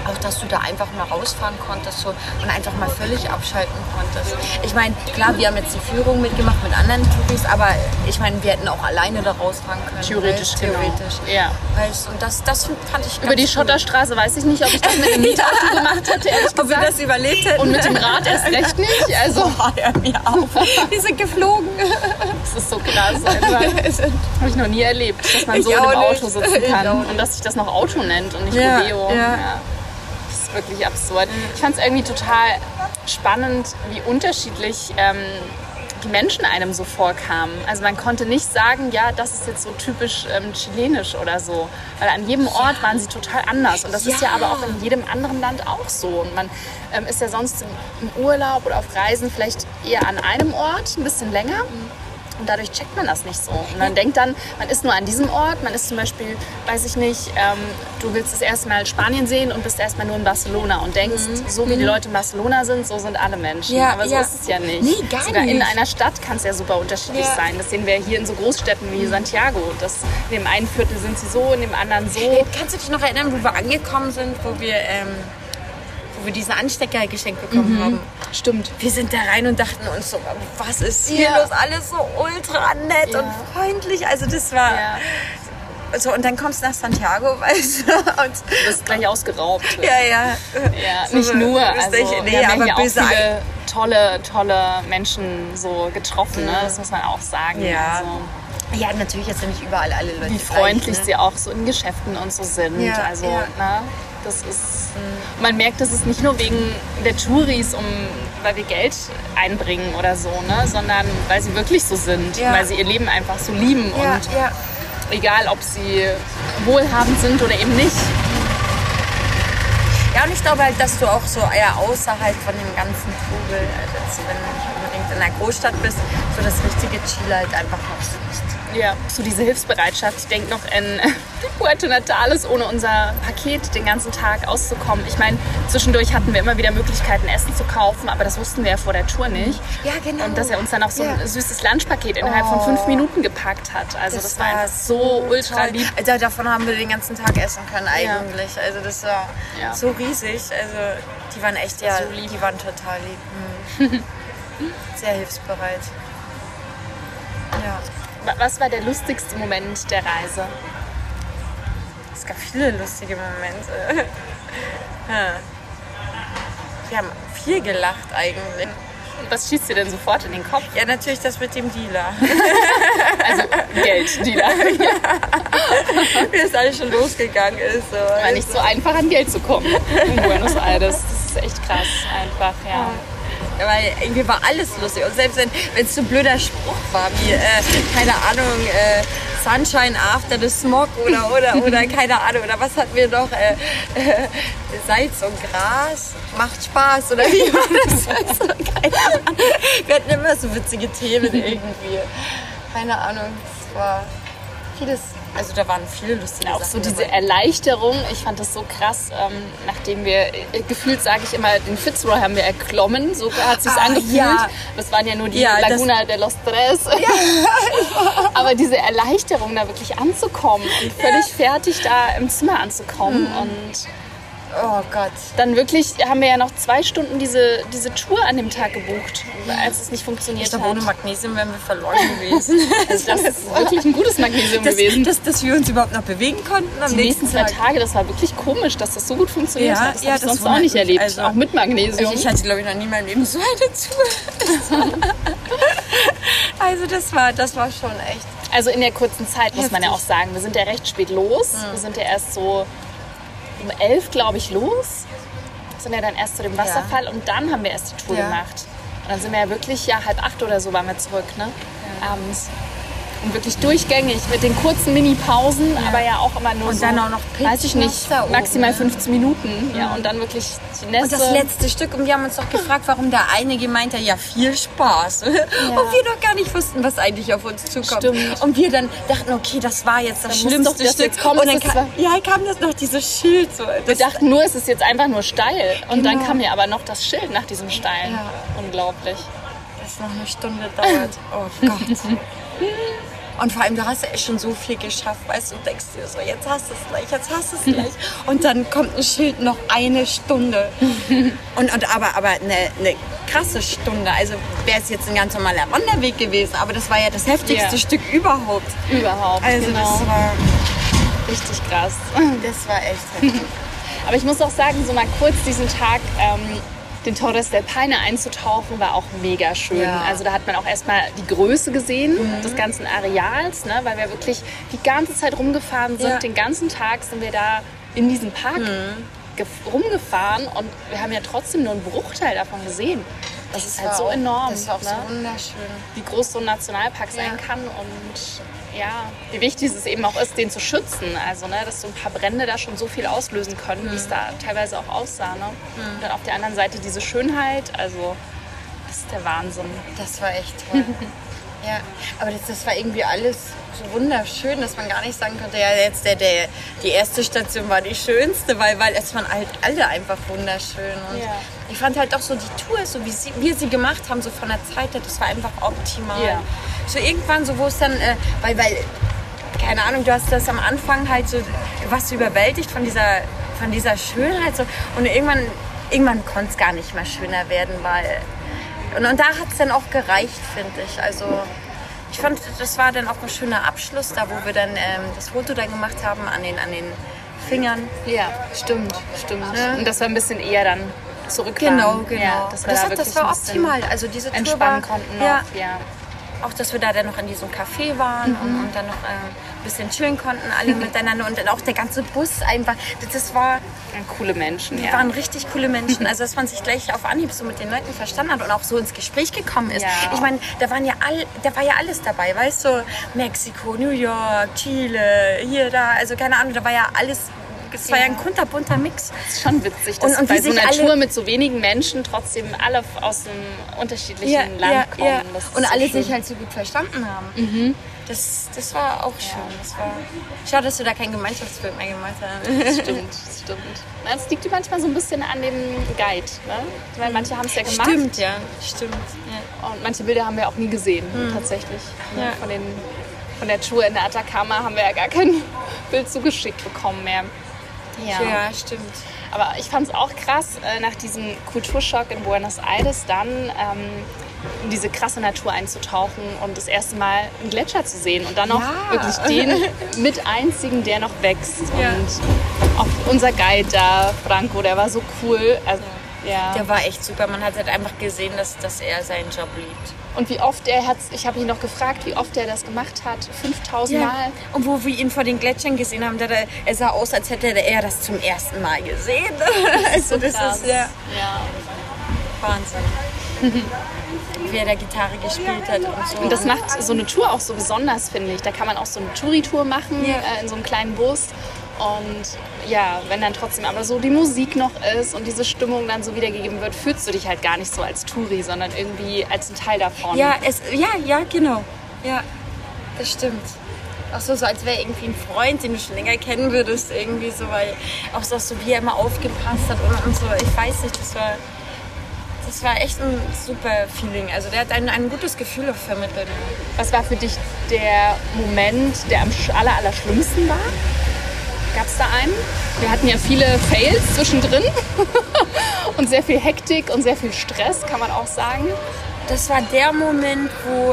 auch, dass du da einfach mal rausfahren konntest so, und einfach mal völlig abschalten konntest. Ich meine, klar, wir haben jetzt die Führung mitgemacht mit anderen Touris, aber ich meine, wir hätten auch alleine da rausfahren können. Theoretisch, weißt, genau. Ja. Weißt, und das fand ich ganz Über die cool. Schotterstraße weiß ich nicht, ob ich das mit dem Mietauto gemacht hätte, ehrlich Ob wir gesagt. das überlebt hätten. Und mit dem Rad erst recht nicht. Also, Oh, ja, mir auch. Wir sind geflogen. das ist so krass. Habe ich noch nie erlebt, dass man so Ich in einem auch Auto nicht. sitzen Ich kann auch nicht. und dass sich das noch Auto nennt und nicht Ja, Rodeo. ja. Das ist wirklich absurd. Ich fand es irgendwie total spannend, wie unterschiedlich die Menschen einem so vorkamen. Also man konnte nicht sagen, ja, das ist jetzt so typisch chilenisch oder so. Weil an jedem Ort waren sie total anders. Und das ist ja aber auch in jedem anderen Land auch so. Und man ist ja sonst im Urlaub oder auf Reisen vielleicht eher an einem Ort ein bisschen länger. Und dadurch checkt man das nicht so. Und man denkt dann, man ist nur an diesem Ort. Man ist zum Beispiel, weiß ich nicht, du willst das erste Mal Spanien sehen und bist erstmal nur in Barcelona und denkst, so wie die Leute in Barcelona sind, so sind alle Menschen. Ja, aber so ja. ist es ja nicht. Nee, gar Sogar in nicht. einer Stadt kann es ja super unterschiedlich Ja. sein. Das sehen wir hier in so Großstädten wie Santiago. In dem einen Viertel sind sie so, in dem anderen so. Kannst du dich noch erinnern, wo wir angekommen sind, wo wir diesen Anstecker geschenkt bekommen haben? Stimmt. Wir sind da rein und dachten uns so, was ist hier Ja. los? Alles so ultra nett Ja. und freundlich. Also das war... Ja. So, und dann kommst du nach Santiago, weißt du, und Du wirst gleich ausgeraubt. ja. Ja, So nicht nur. Also, lustig. wir Nee, haben aber ja hier böse auch viele tolle Menschen so getroffen. Ne? Das muss man auch sagen. Ja. Also, Ja, natürlich jetzt nicht überall alle Leute wie gleich, freundlich ne? sie auch so in Geschäften und so sind. Ja, Also, ja. ne, das ist. Man merkt, das ist nicht nur wegen der Touris, weil wir Geld einbringen oder so, ne, sondern weil sie wirklich so sind, Ja. weil sie ihr Leben einfach so lieben Ja, und ja. egal, ob sie wohlhabend sind oder eben nicht. Ja, und ich glaube halt, dass du auch so eher außerhalb von dem ganzen Trubel, also jetzt, wenn du nicht unbedingt in einer Großstadt bist, so das richtige Chill halt einfach noch siehst. Ja, so diese Hilfsbereitschaft. Ich denke noch in Puerto Natales, ohne unser Paket den ganzen Tag auszukommen. Ich meine, zwischendurch hatten wir immer wieder Möglichkeiten, Essen zu kaufen, aber das wussten wir ja vor der Tour nicht. Ja, genau. Und dass er uns dann auch so ein Ja. süßes Lunchpaket innerhalb von 5 Minuten gepackt hat. Also das war einfach so ultra toll. lieb. Also davon haben wir den ganzen Tag essen können eigentlich. Also das war Ja. so riesig. Also die waren echt, ja, so lieb. die waren total lieb. Sehr hilfsbereit. Ja. Was war der lustigste Moment der Reise? Es gab viele lustige Momente. Wir haben viel gelacht eigentlich. Was schießt dir denn sofort in den Kopf? Ja, natürlich das mit dem Dealer. Also Geld, die da. Wie das alles schon losgegangen ist. So. War nicht so einfach an Geld zu kommen in Buenos Aires. Das ist echt krass einfach, ja. Ja, weil irgendwie war alles lustig. Und selbst wenn es so ein blöder Spruch war, wie, keine Ahnung, Sunshine after the smog oder keine Ahnung, oder was hatten wir noch? Salz und Gras macht Spaß, oder wie war das? Also, keine Ahnung. Wir hatten immer so witzige Themen irgendwie. Keine Ahnung, es war vieles, also da waren viele lustige Auch Sachen so diese dabei. Erleichterung, ich fand das so krass, nachdem wir, gefühlt sage ich immer, den Fitzroy haben wir erklommen, so hat sich's angefühlt. ja. Das waren ja nur die Ja, das- Laguna de los Tres. Aber diese Erleichterung, da wirklich anzukommen und völlig fertig da im Zimmer anzukommen und Oh Gott. dann wirklich haben wir ja noch 2 Stunden diese Tour an dem Tag gebucht, als es nicht funktioniert Ich glaube, hat. ohne Magnesium wären wir verloren gewesen. Also das ist wirklich ein gutes Magnesium gewesen. Dass wir uns überhaupt noch bewegen konnten am Die nächsten 2 Tag. Tage, das war wirklich komisch, dass das so gut funktioniert Ja, hat. Das ja, habe ich das sonst wundert auch nicht mich. erlebt, Also- auch mit Magnesium. Ich hatte, glaube ich, noch nie in meinem Leben so eine Tour. Also das war schon echt. Also in der kurzen Zeit muss man ja auch Heftig. sagen, wir sind ja recht spät los. Wir sind ja erst so um 11, glaube ich, los. Sind ja dann erst zu dem Wasserfall und dann haben wir erst die Tour Ja. gemacht. Und dann sind wir ja wirklich, 7:30 oder so waren wir zurück, ne? Abends. Und wirklich durchgängig mit den kurzen Mini-Pausen, aber ja auch immer nur Und so, dann auch noch weiß ich nicht, pitchnass da oben, maximal ne? 15 Minuten. Ja, und dann wirklich die Nässe. Und das letzte Stück, und wir haben uns doch gefragt, warum der eine gemeint hat, ja, viel Spaß. Und wir doch gar nicht wussten, was eigentlich auf uns zukommt. Stimmt. Und wir dann dachten, okay, das war jetzt das Dann muss schlimmste doch das Stück. jetzt kommen, und dann das kam das noch dieses Schild. So. Wir Das, dachten nur, es ist jetzt einfach nur steil. Und dann Genau. kam ja aber noch das Schild nach diesem Steilen. Ja. Unglaublich. das noch eine Stunde dauert. Oh Gott. Und vor allem, du hast ja echt schon so viel geschafft, weißt du, denkst dir so, jetzt hast du es gleich, jetzt hast du es gleich. Und dann kommt ein Schild, noch 1 Stunde. Aber eine krasse Stunde. Also wäre es jetzt ein ganz normaler Wanderweg gewesen, aber das war ja das heftigste Stück überhaupt. Also genau. das war Richtig krass. Das war echt heftig. Aber ich muss auch sagen, so mal kurz diesen Tag, den Torres del Paine einzutauchen, war auch mega schön. Ja. Also da hat man auch erstmal die Größe gesehen des ganzen Areals, ne, weil wir wirklich die ganze Zeit rumgefahren sind. Ja. Den ganzen Tag sind wir da in diesem Park rumgefahren und wir haben ja trotzdem nur einen Bruchteil davon gesehen. Das ist halt so enorm, Das war auch ne? so wunderschön. Wie groß so ein Nationalpark sein kann und ja, wie wichtig es eben auch ist, den zu schützen. Also, ne, dass so ein paar Brände da schon so viel auslösen können, wie es da teilweise auch aussah. Ne? Und dann auf der anderen Seite diese Schönheit, also das ist der Wahnsinn. Das war echt toll. Ja, aber das war irgendwie alles so wunderschön, dass man gar nicht sagen konnte, ja, jetzt die erste Station war die schönste, weil es waren halt alle einfach wunderschön. Und ich fand halt auch so die Tour, so wie wir sie gemacht haben, so von der Zeit her, das war einfach optimal. Ja. So irgendwann, so wo es dann, weil, keine Ahnung, du hast das am Anfang halt so, warst du überwältigt von dieser Schönheit so, und irgendwann konnte es gar nicht mehr schöner werden, weil und da hat es dann auch gereicht, finde ich. Also ich fand, das war dann auch ein schöner Abschluss, da wo wir dann das Foto dann gemacht haben an den Fingern. Ja, stimmt. Ja. Und dass wir ein bisschen eher dann zurückfahren. Genau. Ja, dass wir da wirklich das war ein bisschen optimal. Also diese Tour entspannen war, konnten noch. Ja. Auch, dass wir da dann noch in diesem Café waren und dann noch ein bisschen chillen konnten, alle miteinander. Und dann auch der ganze Bus einfach. Das war... Coole Menschen, Die waren richtig coole Menschen. Also, dass man sich gleich auf Anhieb so mit den Leuten verstanden hat und auch so ins Gespräch gekommen ist. Ja. Ich meine, da war ja alles dabei, weißt du? Mexiko, New York, Chile, hier, da. Also, keine Ahnung, da war ja alles... Es war ja ein kunterbunter Mix. Das ist schon witzig, dass Und bei wie so sich einer alle- Tour mit so wenigen Menschen trotzdem alle aus einem unterschiedlichen Land kommen. Ja. Das ist Und so alle schön. sich halt so gut verstanden haben. Das war auch schön. Das war schade, dass wir da kein Gemeinschaftsbild mehr gemacht haben. Das stimmt. Na, es liegt manchmal so ein bisschen an dem Guide, ne? Weil manche haben es ja gemacht. Stimmt. Ja. Und manche Bilder haben wir auch nie gesehen, tatsächlich. Ne? Ja. Von der Tour in der Atacama haben wir ja gar kein Bild zugeschickt bekommen mehr. Ja, stimmt. Aber ich fand es auch krass, nach diesem Kulturschock in Buenos Aires dann in diese krasse Natur einzutauchen und das erste Mal einen Gletscher zu sehen und dann noch wirklich den mit einzigen, der noch wächst. Ja. Und auch unser Guide da, Franco, der war so cool. Also, Der war echt super. Man hat halt einfach gesehen, dass er seinen Job liebt. Und wie oft ich habe ihn noch gefragt, wie oft er das gemacht hat. 5000 Mal. Und wo wir ihn vor den Gletschern gesehen haben, er sah aus, als hätte er das zum ersten Mal gesehen. Also das krass. ist ja Wahnsinn. Wie er da Gitarre gespielt hat und so. Und das macht so eine Tour auch so besonders, finde ich. Da kann man auch so eine Touri-Tour machen in so einem kleinen Bus. Und ja, wenn dann trotzdem aber so die Musik noch ist und diese Stimmung dann so wiedergegeben wird, fühlst du dich halt gar nicht so als Touri, sondern irgendwie als ein Teil davon. Ja, genau. Ja, das stimmt. Auch so als wäre irgendwie ein Freund, den du schon länger kennen würdest, irgendwie so, weil auch so, wie er immer aufgepasst hat und so. Ich weiß nicht, das war echt ein super Feeling. Also der hat ein gutes Gefühl auch vermittelt. Was war für dich der Moment, der am allerschlimmsten war? Gab es da einen? Wir hatten ja viele Fails zwischendrin und sehr viel Hektik und sehr viel Stress, kann man auch sagen. Das war der Moment, wo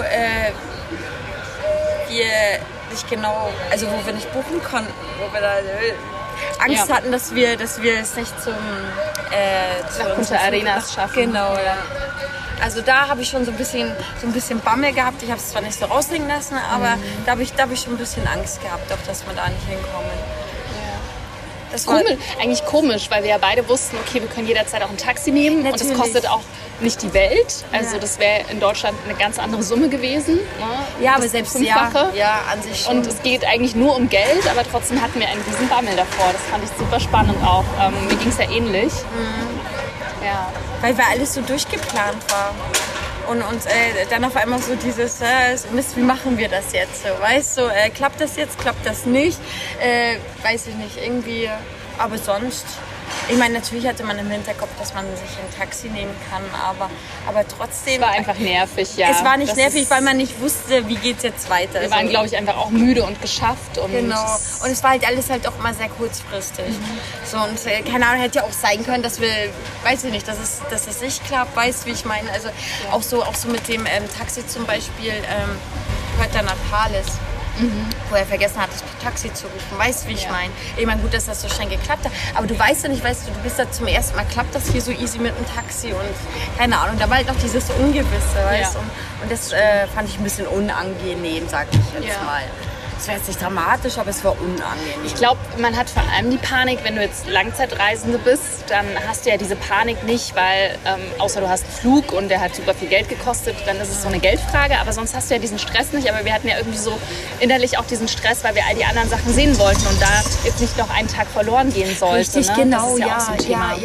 wir nicht genau, also wo wir nicht buchen konnten, wo wir da Angst hatten, dass wir es nicht zum Punta Arenas schaffen. Genau, ja. Also da habe ich schon so ein bisschen Bammel gehabt. Ich habe es zwar nicht so rauslegen lassen, aber da habe ich schon ein bisschen Angst gehabt, doch, dass wir da nicht hinkommen. Das war Eigentlich komisch, weil wir ja beide wussten, okay, wir können jederzeit auch ein Taxi nehmen. Natürlich. Und das kostet auch nicht die Welt. Also das wäre in Deutschland eine ganz andere Summe gewesen. Ne? ja, aber Das selbst Fünffache. ja, an sich schon. Und es geht eigentlich nur um Geld, aber trotzdem hatten wir einen riesen Bammel davor. Das fand ich super spannend auch. Mir ging es ja ähnlich. Ja. Weil alles so durchgeplant war. Und dann auf einmal so dieses, Mist, wie machen wir das jetzt? So, weißt du, klappt das jetzt, klappt das nicht? Weiß ich nicht, irgendwie. Aber sonst Ich meine, natürlich hatte man im Hinterkopf, dass man sich ein Taxi nehmen kann, aber trotzdem... Es war einfach nervig, ja. Es war nicht Das nervig, ist- weil man nicht wusste, wie geht's jetzt weiter. Wir waren, glaube ich, einfach auch müde und geschafft. Und Genau. Und es war halt alles halt auch immer sehr kurzfristig. So, und keine Ahnung, hätte ja auch sein können, dass wir, weiß ich nicht, dass es nicht klappt, weißt wie ich meine. Also auch so mit dem Taxi zum Beispiel, Puerto Natales. Wo er vergessen hat, das Taxi zu rufen. Weißt du, wie ich meine? Ich meine, gut, dass das so schnell geklappt hat. Aber du weißt ja nicht, weißt du bist da zum ersten Mal, klappt das hier so easy mit dem Taxi und keine Ahnung. Da war halt noch dieses Ungewisse, weißt du? Und das fand ich ein bisschen unangenehm, sag ich jetzt mal. Es war jetzt nicht dramatisch, aber es war unangenehm. ich glaube, man hat vor allem die Panik, wenn du jetzt Langzeitreisende bist, dann hast du ja diese Panik nicht, weil außer du hast einen Flug und der hat super viel Geld gekostet, dann ist es so eine Geldfrage, aber sonst hast du ja diesen Stress nicht. Aber wir hatten ja irgendwie so innerlich auch diesen Stress, weil wir all die anderen Sachen sehen wollten und da jetzt nicht noch ein Tag verloren gehen sollte. Richtig, ne? genau, Das ist ja, auch so ein Thema.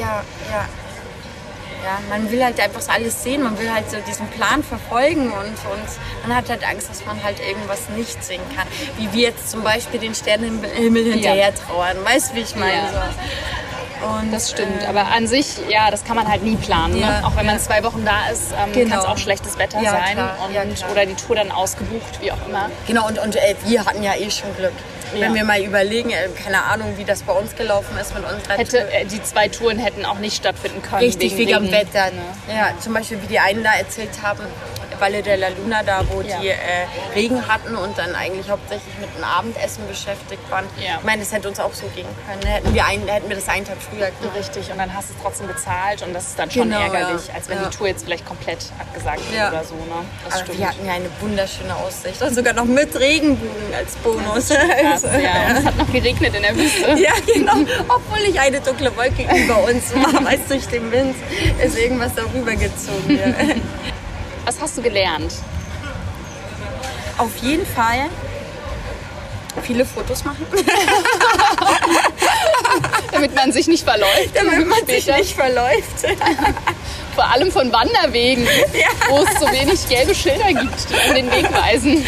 Ja, man will halt einfach alles sehen, man will halt so diesen Plan verfolgen und man hat halt Angst, dass man halt irgendwas nicht sehen kann. Wie wir jetzt zum Beispiel den Sternenhimmel hinterher trauern, weißt du, wie ich meine? Ja. So. Und, Das stimmt, aber an sich, ja, das kann man halt nie planen. Ja, ne? Auch wenn man 2 Wochen da ist, Genau. kann es auch schlechtes Wetter Ja, sein klar. und, Ja, klar. oder die Tour dann ausgebucht, wie auch immer. Genau, und wir hatten ja eh schon Glück. Wenn wir mal überlegen, keine Ahnung, wie das bei uns gelaufen ist mit unserer Tour. Die 2 Touren hätten auch nicht stattfinden können. Richtig, wegen am Regen, Wetter. ne? Ja, zum Beispiel, wie die einen da erzählt haben, Valle de la Luna, da wo die Regen hatten und dann eigentlich hauptsächlich mit dem Abendessen beschäftigt waren. Ja. Ich meine, das hätte uns auch so gehen können. Hätten wir das einen Tag früher gemacht. Richtig, und dann hast du es trotzdem bezahlt und das ist dann schon Genau, ärgerlich, ja. als wenn Ja. die Tour jetzt vielleicht komplett abgesagt wird Ja. oder so. Ne? Das Aber stimmt. wir hatten ja eine wunderschöne Aussicht und sogar noch mit Regenbogen als Bonus. Krass, ja. Und es hat noch geregnet in der Wüste. Ja, genau. Obwohl ich eine dunkle Wolke über uns war, weil durch den Wind ist irgendwas darüber gezogen. Ja. Was hast du gelernt? Auf jeden Fall viele Fotos machen, Damit man sich nicht verläuft. damit man sich Später. nicht verläuft. Vor allem von Wanderwegen, wo es so wenig gelbe Schilder gibt, die an den Weg weisen.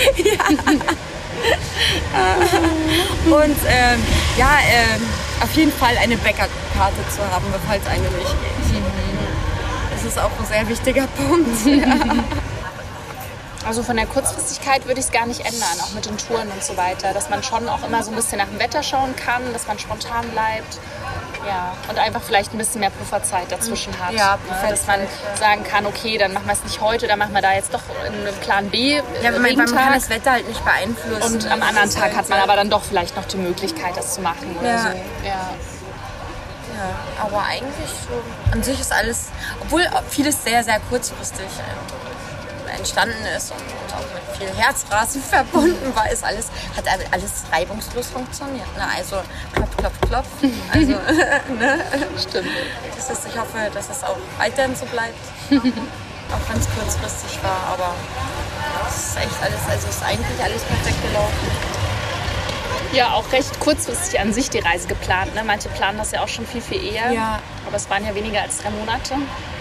Und auf jeden Fall eine Backup-Karte zu haben, falls eine nicht geht. Das ist auch ein sehr wichtiger Punkt. Ja. Also von der Kurzfristigkeit würde ich es gar nicht ändern, auch mit den Touren und so weiter. Dass man schon auch immer so ein bisschen nach dem Wetter schauen kann, dass man spontan bleibt. Ja, und einfach vielleicht ein bisschen mehr Pufferzeit dazwischen hat. Ja, ne? Dass man sagen kann, okay, dann machen wir es nicht heute, dann machen wir da jetzt doch einen Plan B, Ja, man kann Regentag. das Wetter halt nicht beeinflussen. Und am Das anderen ist Tag halt hat man so. aber dann doch vielleicht noch die Möglichkeit, das zu machen oder Ja. so. Ja. Ja, aber eigentlich so. An sich ist alles, obwohl vieles sehr, sehr kurzfristig entstanden ist und auch mit viel Herzrasen verbunden war, hat alles reibungslos funktioniert. Ne? Also klopf, klopf, klopf. Also, ne? Stimmt. Ich hoffe, dass es auch weiterhin so bleibt. Auch wenn es kurzfristig war, aber es ist echt alles, also es ist eigentlich alles perfekt gelaufen. Ja, auch recht kurzfristig an sich die Reise geplant. Ne? Manche planen das ja auch schon viel, viel eher. Ja. Aber es waren ja weniger als 3 Monate.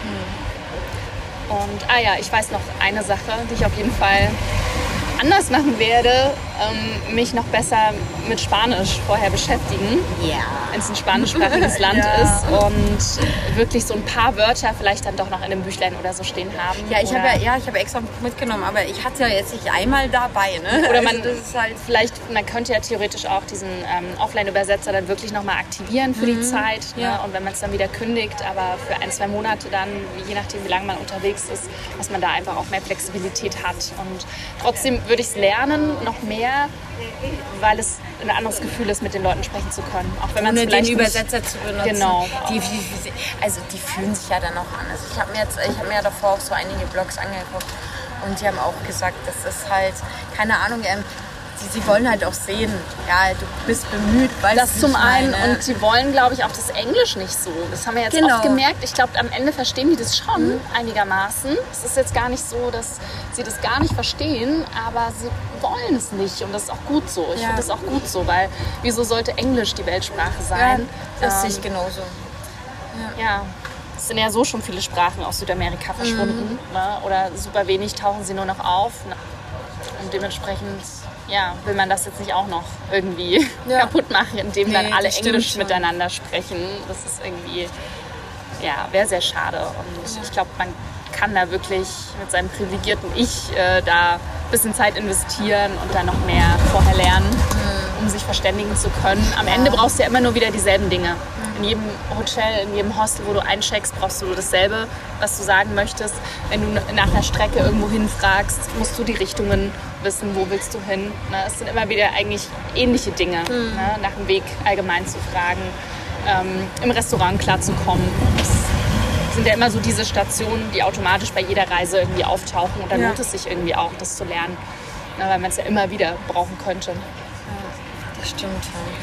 Und ich weiß noch eine Sache, die ich auf jeden Fall anders machen werde, mich noch besser mit Spanisch vorher beschäftigen, Ja. wenn es ein spanischsprachiges Land Ja. ist und wirklich so ein paar Wörter vielleicht dann doch noch in einem Büchlein oder so stehen haben. Ja, ich Oder- habe extra ein Buch mitgenommen, aber ich hatte ja jetzt nicht einmal dabei. Ne? Oder man, das ist halt man könnte ja theoretisch auch diesen Offline-Übersetzer dann wirklich nochmal aktivieren für die Zeit. Ne? Ja. Und wenn man es dann wieder kündigt, aber für 1, 2 Monate dann, je nachdem wie lange man unterwegs ist, dass man da einfach auch mehr Flexibilität hat. Und trotzdem würde ich es lernen, noch mehr, weil es ein anderes Gefühl ist, mit den Leuten sprechen zu können. Auch wenn man es ohne vielleicht den nicht- Übersetzer zu benutzen. Genau. Die fühlen sich ja dann auch anders. Ich habe mir ja davor auch so einige Blogs angeguckt und die haben auch gesagt, das ist halt, keine Ahnung, sie wollen halt auch sehen, ja, du bist bemüht, weil Das zum einen und sie wollen, glaube ich, auch das Englisch nicht so. Das haben wir jetzt Genau. oft gemerkt. Ich glaube, am Ende verstehen die das schon einigermaßen. Es ist jetzt gar nicht so, dass sie das gar nicht verstehen, aber sie wollen es nicht und das ist auch gut so. Ich Ja. finde das auch gut so, weil wieso sollte Englisch die Weltsprache ja, sein? das sehe ich genauso. Ja, es sind ja so schon viele Sprachen aus Südamerika verschwunden. Ne? Oder super wenig tauchen sie nur noch auf. Ne? Und dementsprechend will man das jetzt nicht auch noch irgendwie kaputt machen, indem dann alle Englisch miteinander sprechen. Das ist irgendwie, wäre sehr schade. Und ich glaube, man kann da wirklich mit seinem privilegierten Ich da ein bisschen Zeit investieren und dann noch mehr vorher lernen, um sich verständigen zu können. Am Ende brauchst du ja immer nur wieder dieselben Dinge. In jedem Hotel, in jedem Hostel, wo du eincheckst, brauchst du dasselbe, was du sagen möchtest. Wenn du nach einer Strecke irgendwo hinfragst, musst du die Richtungen wissen, wo willst du hin. Ne? Es sind immer wieder eigentlich ähnliche Dinge, ne? Nach dem Weg allgemein zu fragen, im Restaurant klarzukommen. Das sind ja immer so diese Stationen, die automatisch bei jeder Reise irgendwie auftauchen. Und dann lohnt es sich irgendwie auch, das zu lernen, ne? Weil man es ja immer wieder brauchen könnte. Das stimmt.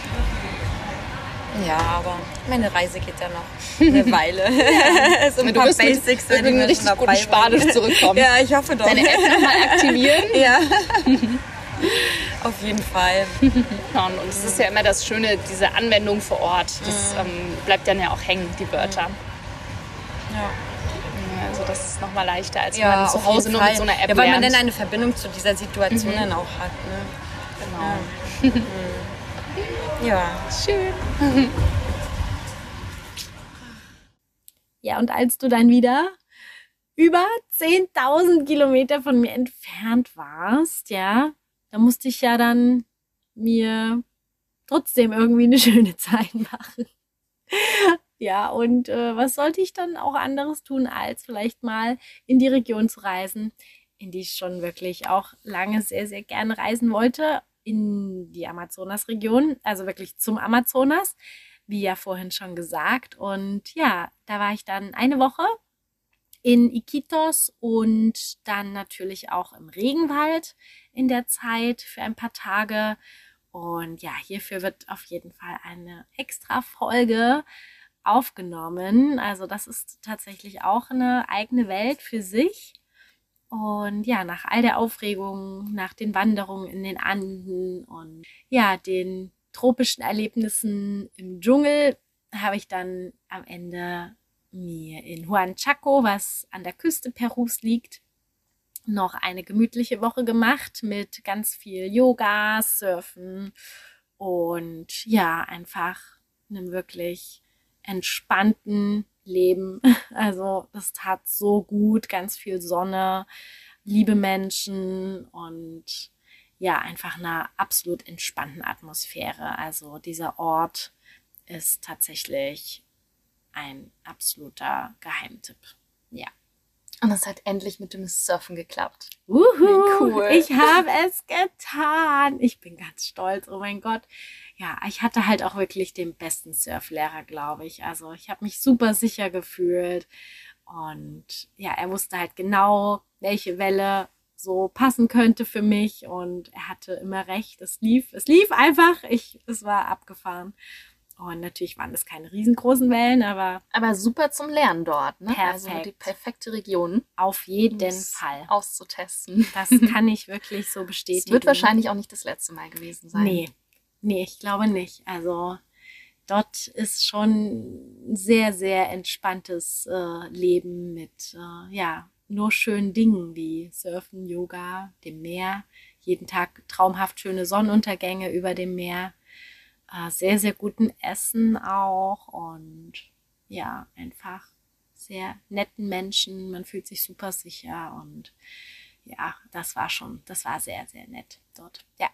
Ja, aber meine Reise geht ja noch eine Weile. So ein paar Basics, wenn du richtig guten Spanisch zurückkommen. Ja, ich hoffe doch. Deine App nochmal aktivieren. Ja, auf jeden Fall. Und es ist ja immer das Schöne, diese Anwendung vor Ort. Das bleibt dann ja auch hängen, die Wörter. Ja. Also das ist nochmal leichter, als wenn man zu Hause nur mit so einer App lernt. Ja, weil man dann eine Verbindung zu dieser Situation dann auch hat. Ne? Genau. Ja, schön. Ja, und als du dann wieder über 10.000 Kilometer von mir entfernt warst, da musste ich ja dann mir trotzdem irgendwie eine schöne Zeit machen. Ja, und was sollte ich dann auch anderes tun, als vielleicht mal in die Region zu reisen, in die ich schon wirklich auch lange sehr, sehr gerne reisen wollte, in die Amazonasregion, also wirklich zum Amazonas, wie ja vorhin schon gesagt. Und ja, da war ich dann eine Woche in Iquitos und dann natürlich auch im Regenwald in der Zeit für ein paar Tage. Und ja, hierfür wird auf jeden Fall eine extra Folge aufgenommen. Also das ist tatsächlich auch eine eigene Welt für sich. Und ja, nach all der Aufregung, nach den Wanderungen in den Anden und ja, den tropischen Erlebnissen im Dschungel, habe ich dann am Ende mir in Huanchaco, was an der Küste Perus liegt, noch eine gemütliche Woche gemacht mit ganz viel Yoga, Surfen und ja, einfach einem wirklich entspannten Leben. Also das tat so gut, ganz viel Sonne, liebe Menschen und ja, einfach eine absolut entspannten Atmosphäre. Also dieser Ort ist tatsächlich ein absoluter Geheimtipp. Ja. Und es hat endlich mit dem Surfen geklappt. Cool. Ich habe es getan. Ich bin ganz stolz. Oh mein Gott. Ja, ich hatte halt auch wirklich den besten Surflehrer, glaube ich. Also ich habe mich super sicher gefühlt. Und ja, er wusste halt genau, welche Welle so passen könnte für mich. Und er hatte immer recht. Es lief einfach. Es war abgefahren. Und natürlich waren das keine riesengroßen Wellen, aber super zum Lernen dort, ne? Perfekt. Also die perfekte Region. Auf jeden Fall. Auszutesten. Das kann ich wirklich so bestätigen. Es wird wahrscheinlich auch nicht das letzte Mal gewesen sein. Nee, ich glaube nicht. Also dort ist schon ein sehr, sehr entspanntes Leben mit nur schönen Dingen wie Surfen, Yoga, dem Meer. Jeden Tag traumhaft schöne Sonnenuntergänge über dem Meer. Sehr, sehr guten Essen auch und ja, einfach sehr netten Menschen. Man fühlt sich super sicher und ja, das war sehr, sehr nett dort. Ja.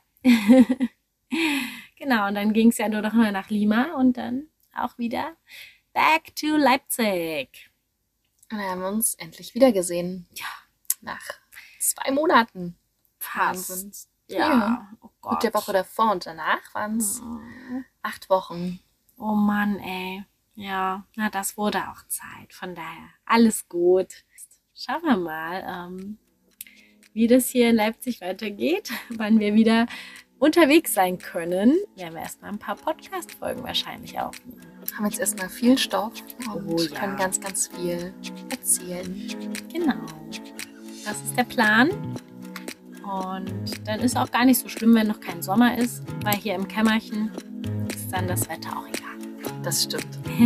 Genau, und dann ging es ja nur noch mal nach Lima und dann auch wieder back to Leipzig. Und dann haben wir uns endlich wieder gesehen. Ja. Nach 2 Monaten. Wahnsinn. Ja, oh Gott. Und der Woche davor und danach waren es 8 Wochen. Oh Mann, ey. Ja, na, das wurde auch Zeit. Von daher, alles gut. Schauen wir mal, wie das hier in Leipzig weitergeht, wann wir wieder unterwegs sein können. Werden wir erstmal ein paar Podcast-Folgen wahrscheinlich aufnehmen. Haben jetzt erstmal viel Stoff und können ganz, ganz viel erzählen. Genau. Das ist der Plan. Und dann ist auch gar nicht so schlimm, wenn noch kein Sommer ist, weil hier im Kämmerchen ist dann das Wetter auch egal. Das stimmt.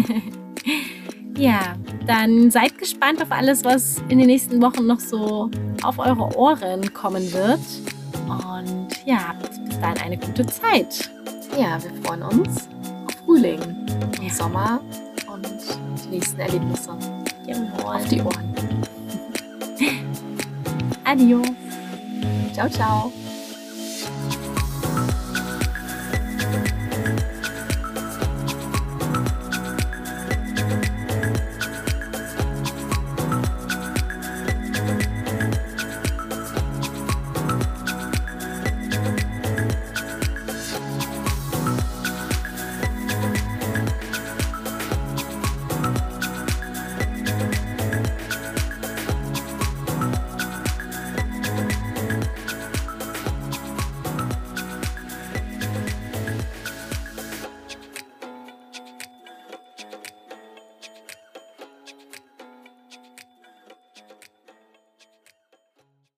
Ja, dann seid gespannt auf alles, was in den nächsten Wochen noch so auf eure Ohren kommen wird. Und ja, bis dahin eine gute Zeit. Ja, wir freuen uns auf Frühling und Ja. Sommer und die nächsten Erlebnisse auf die Ohren. Adios. Ciao, ciao.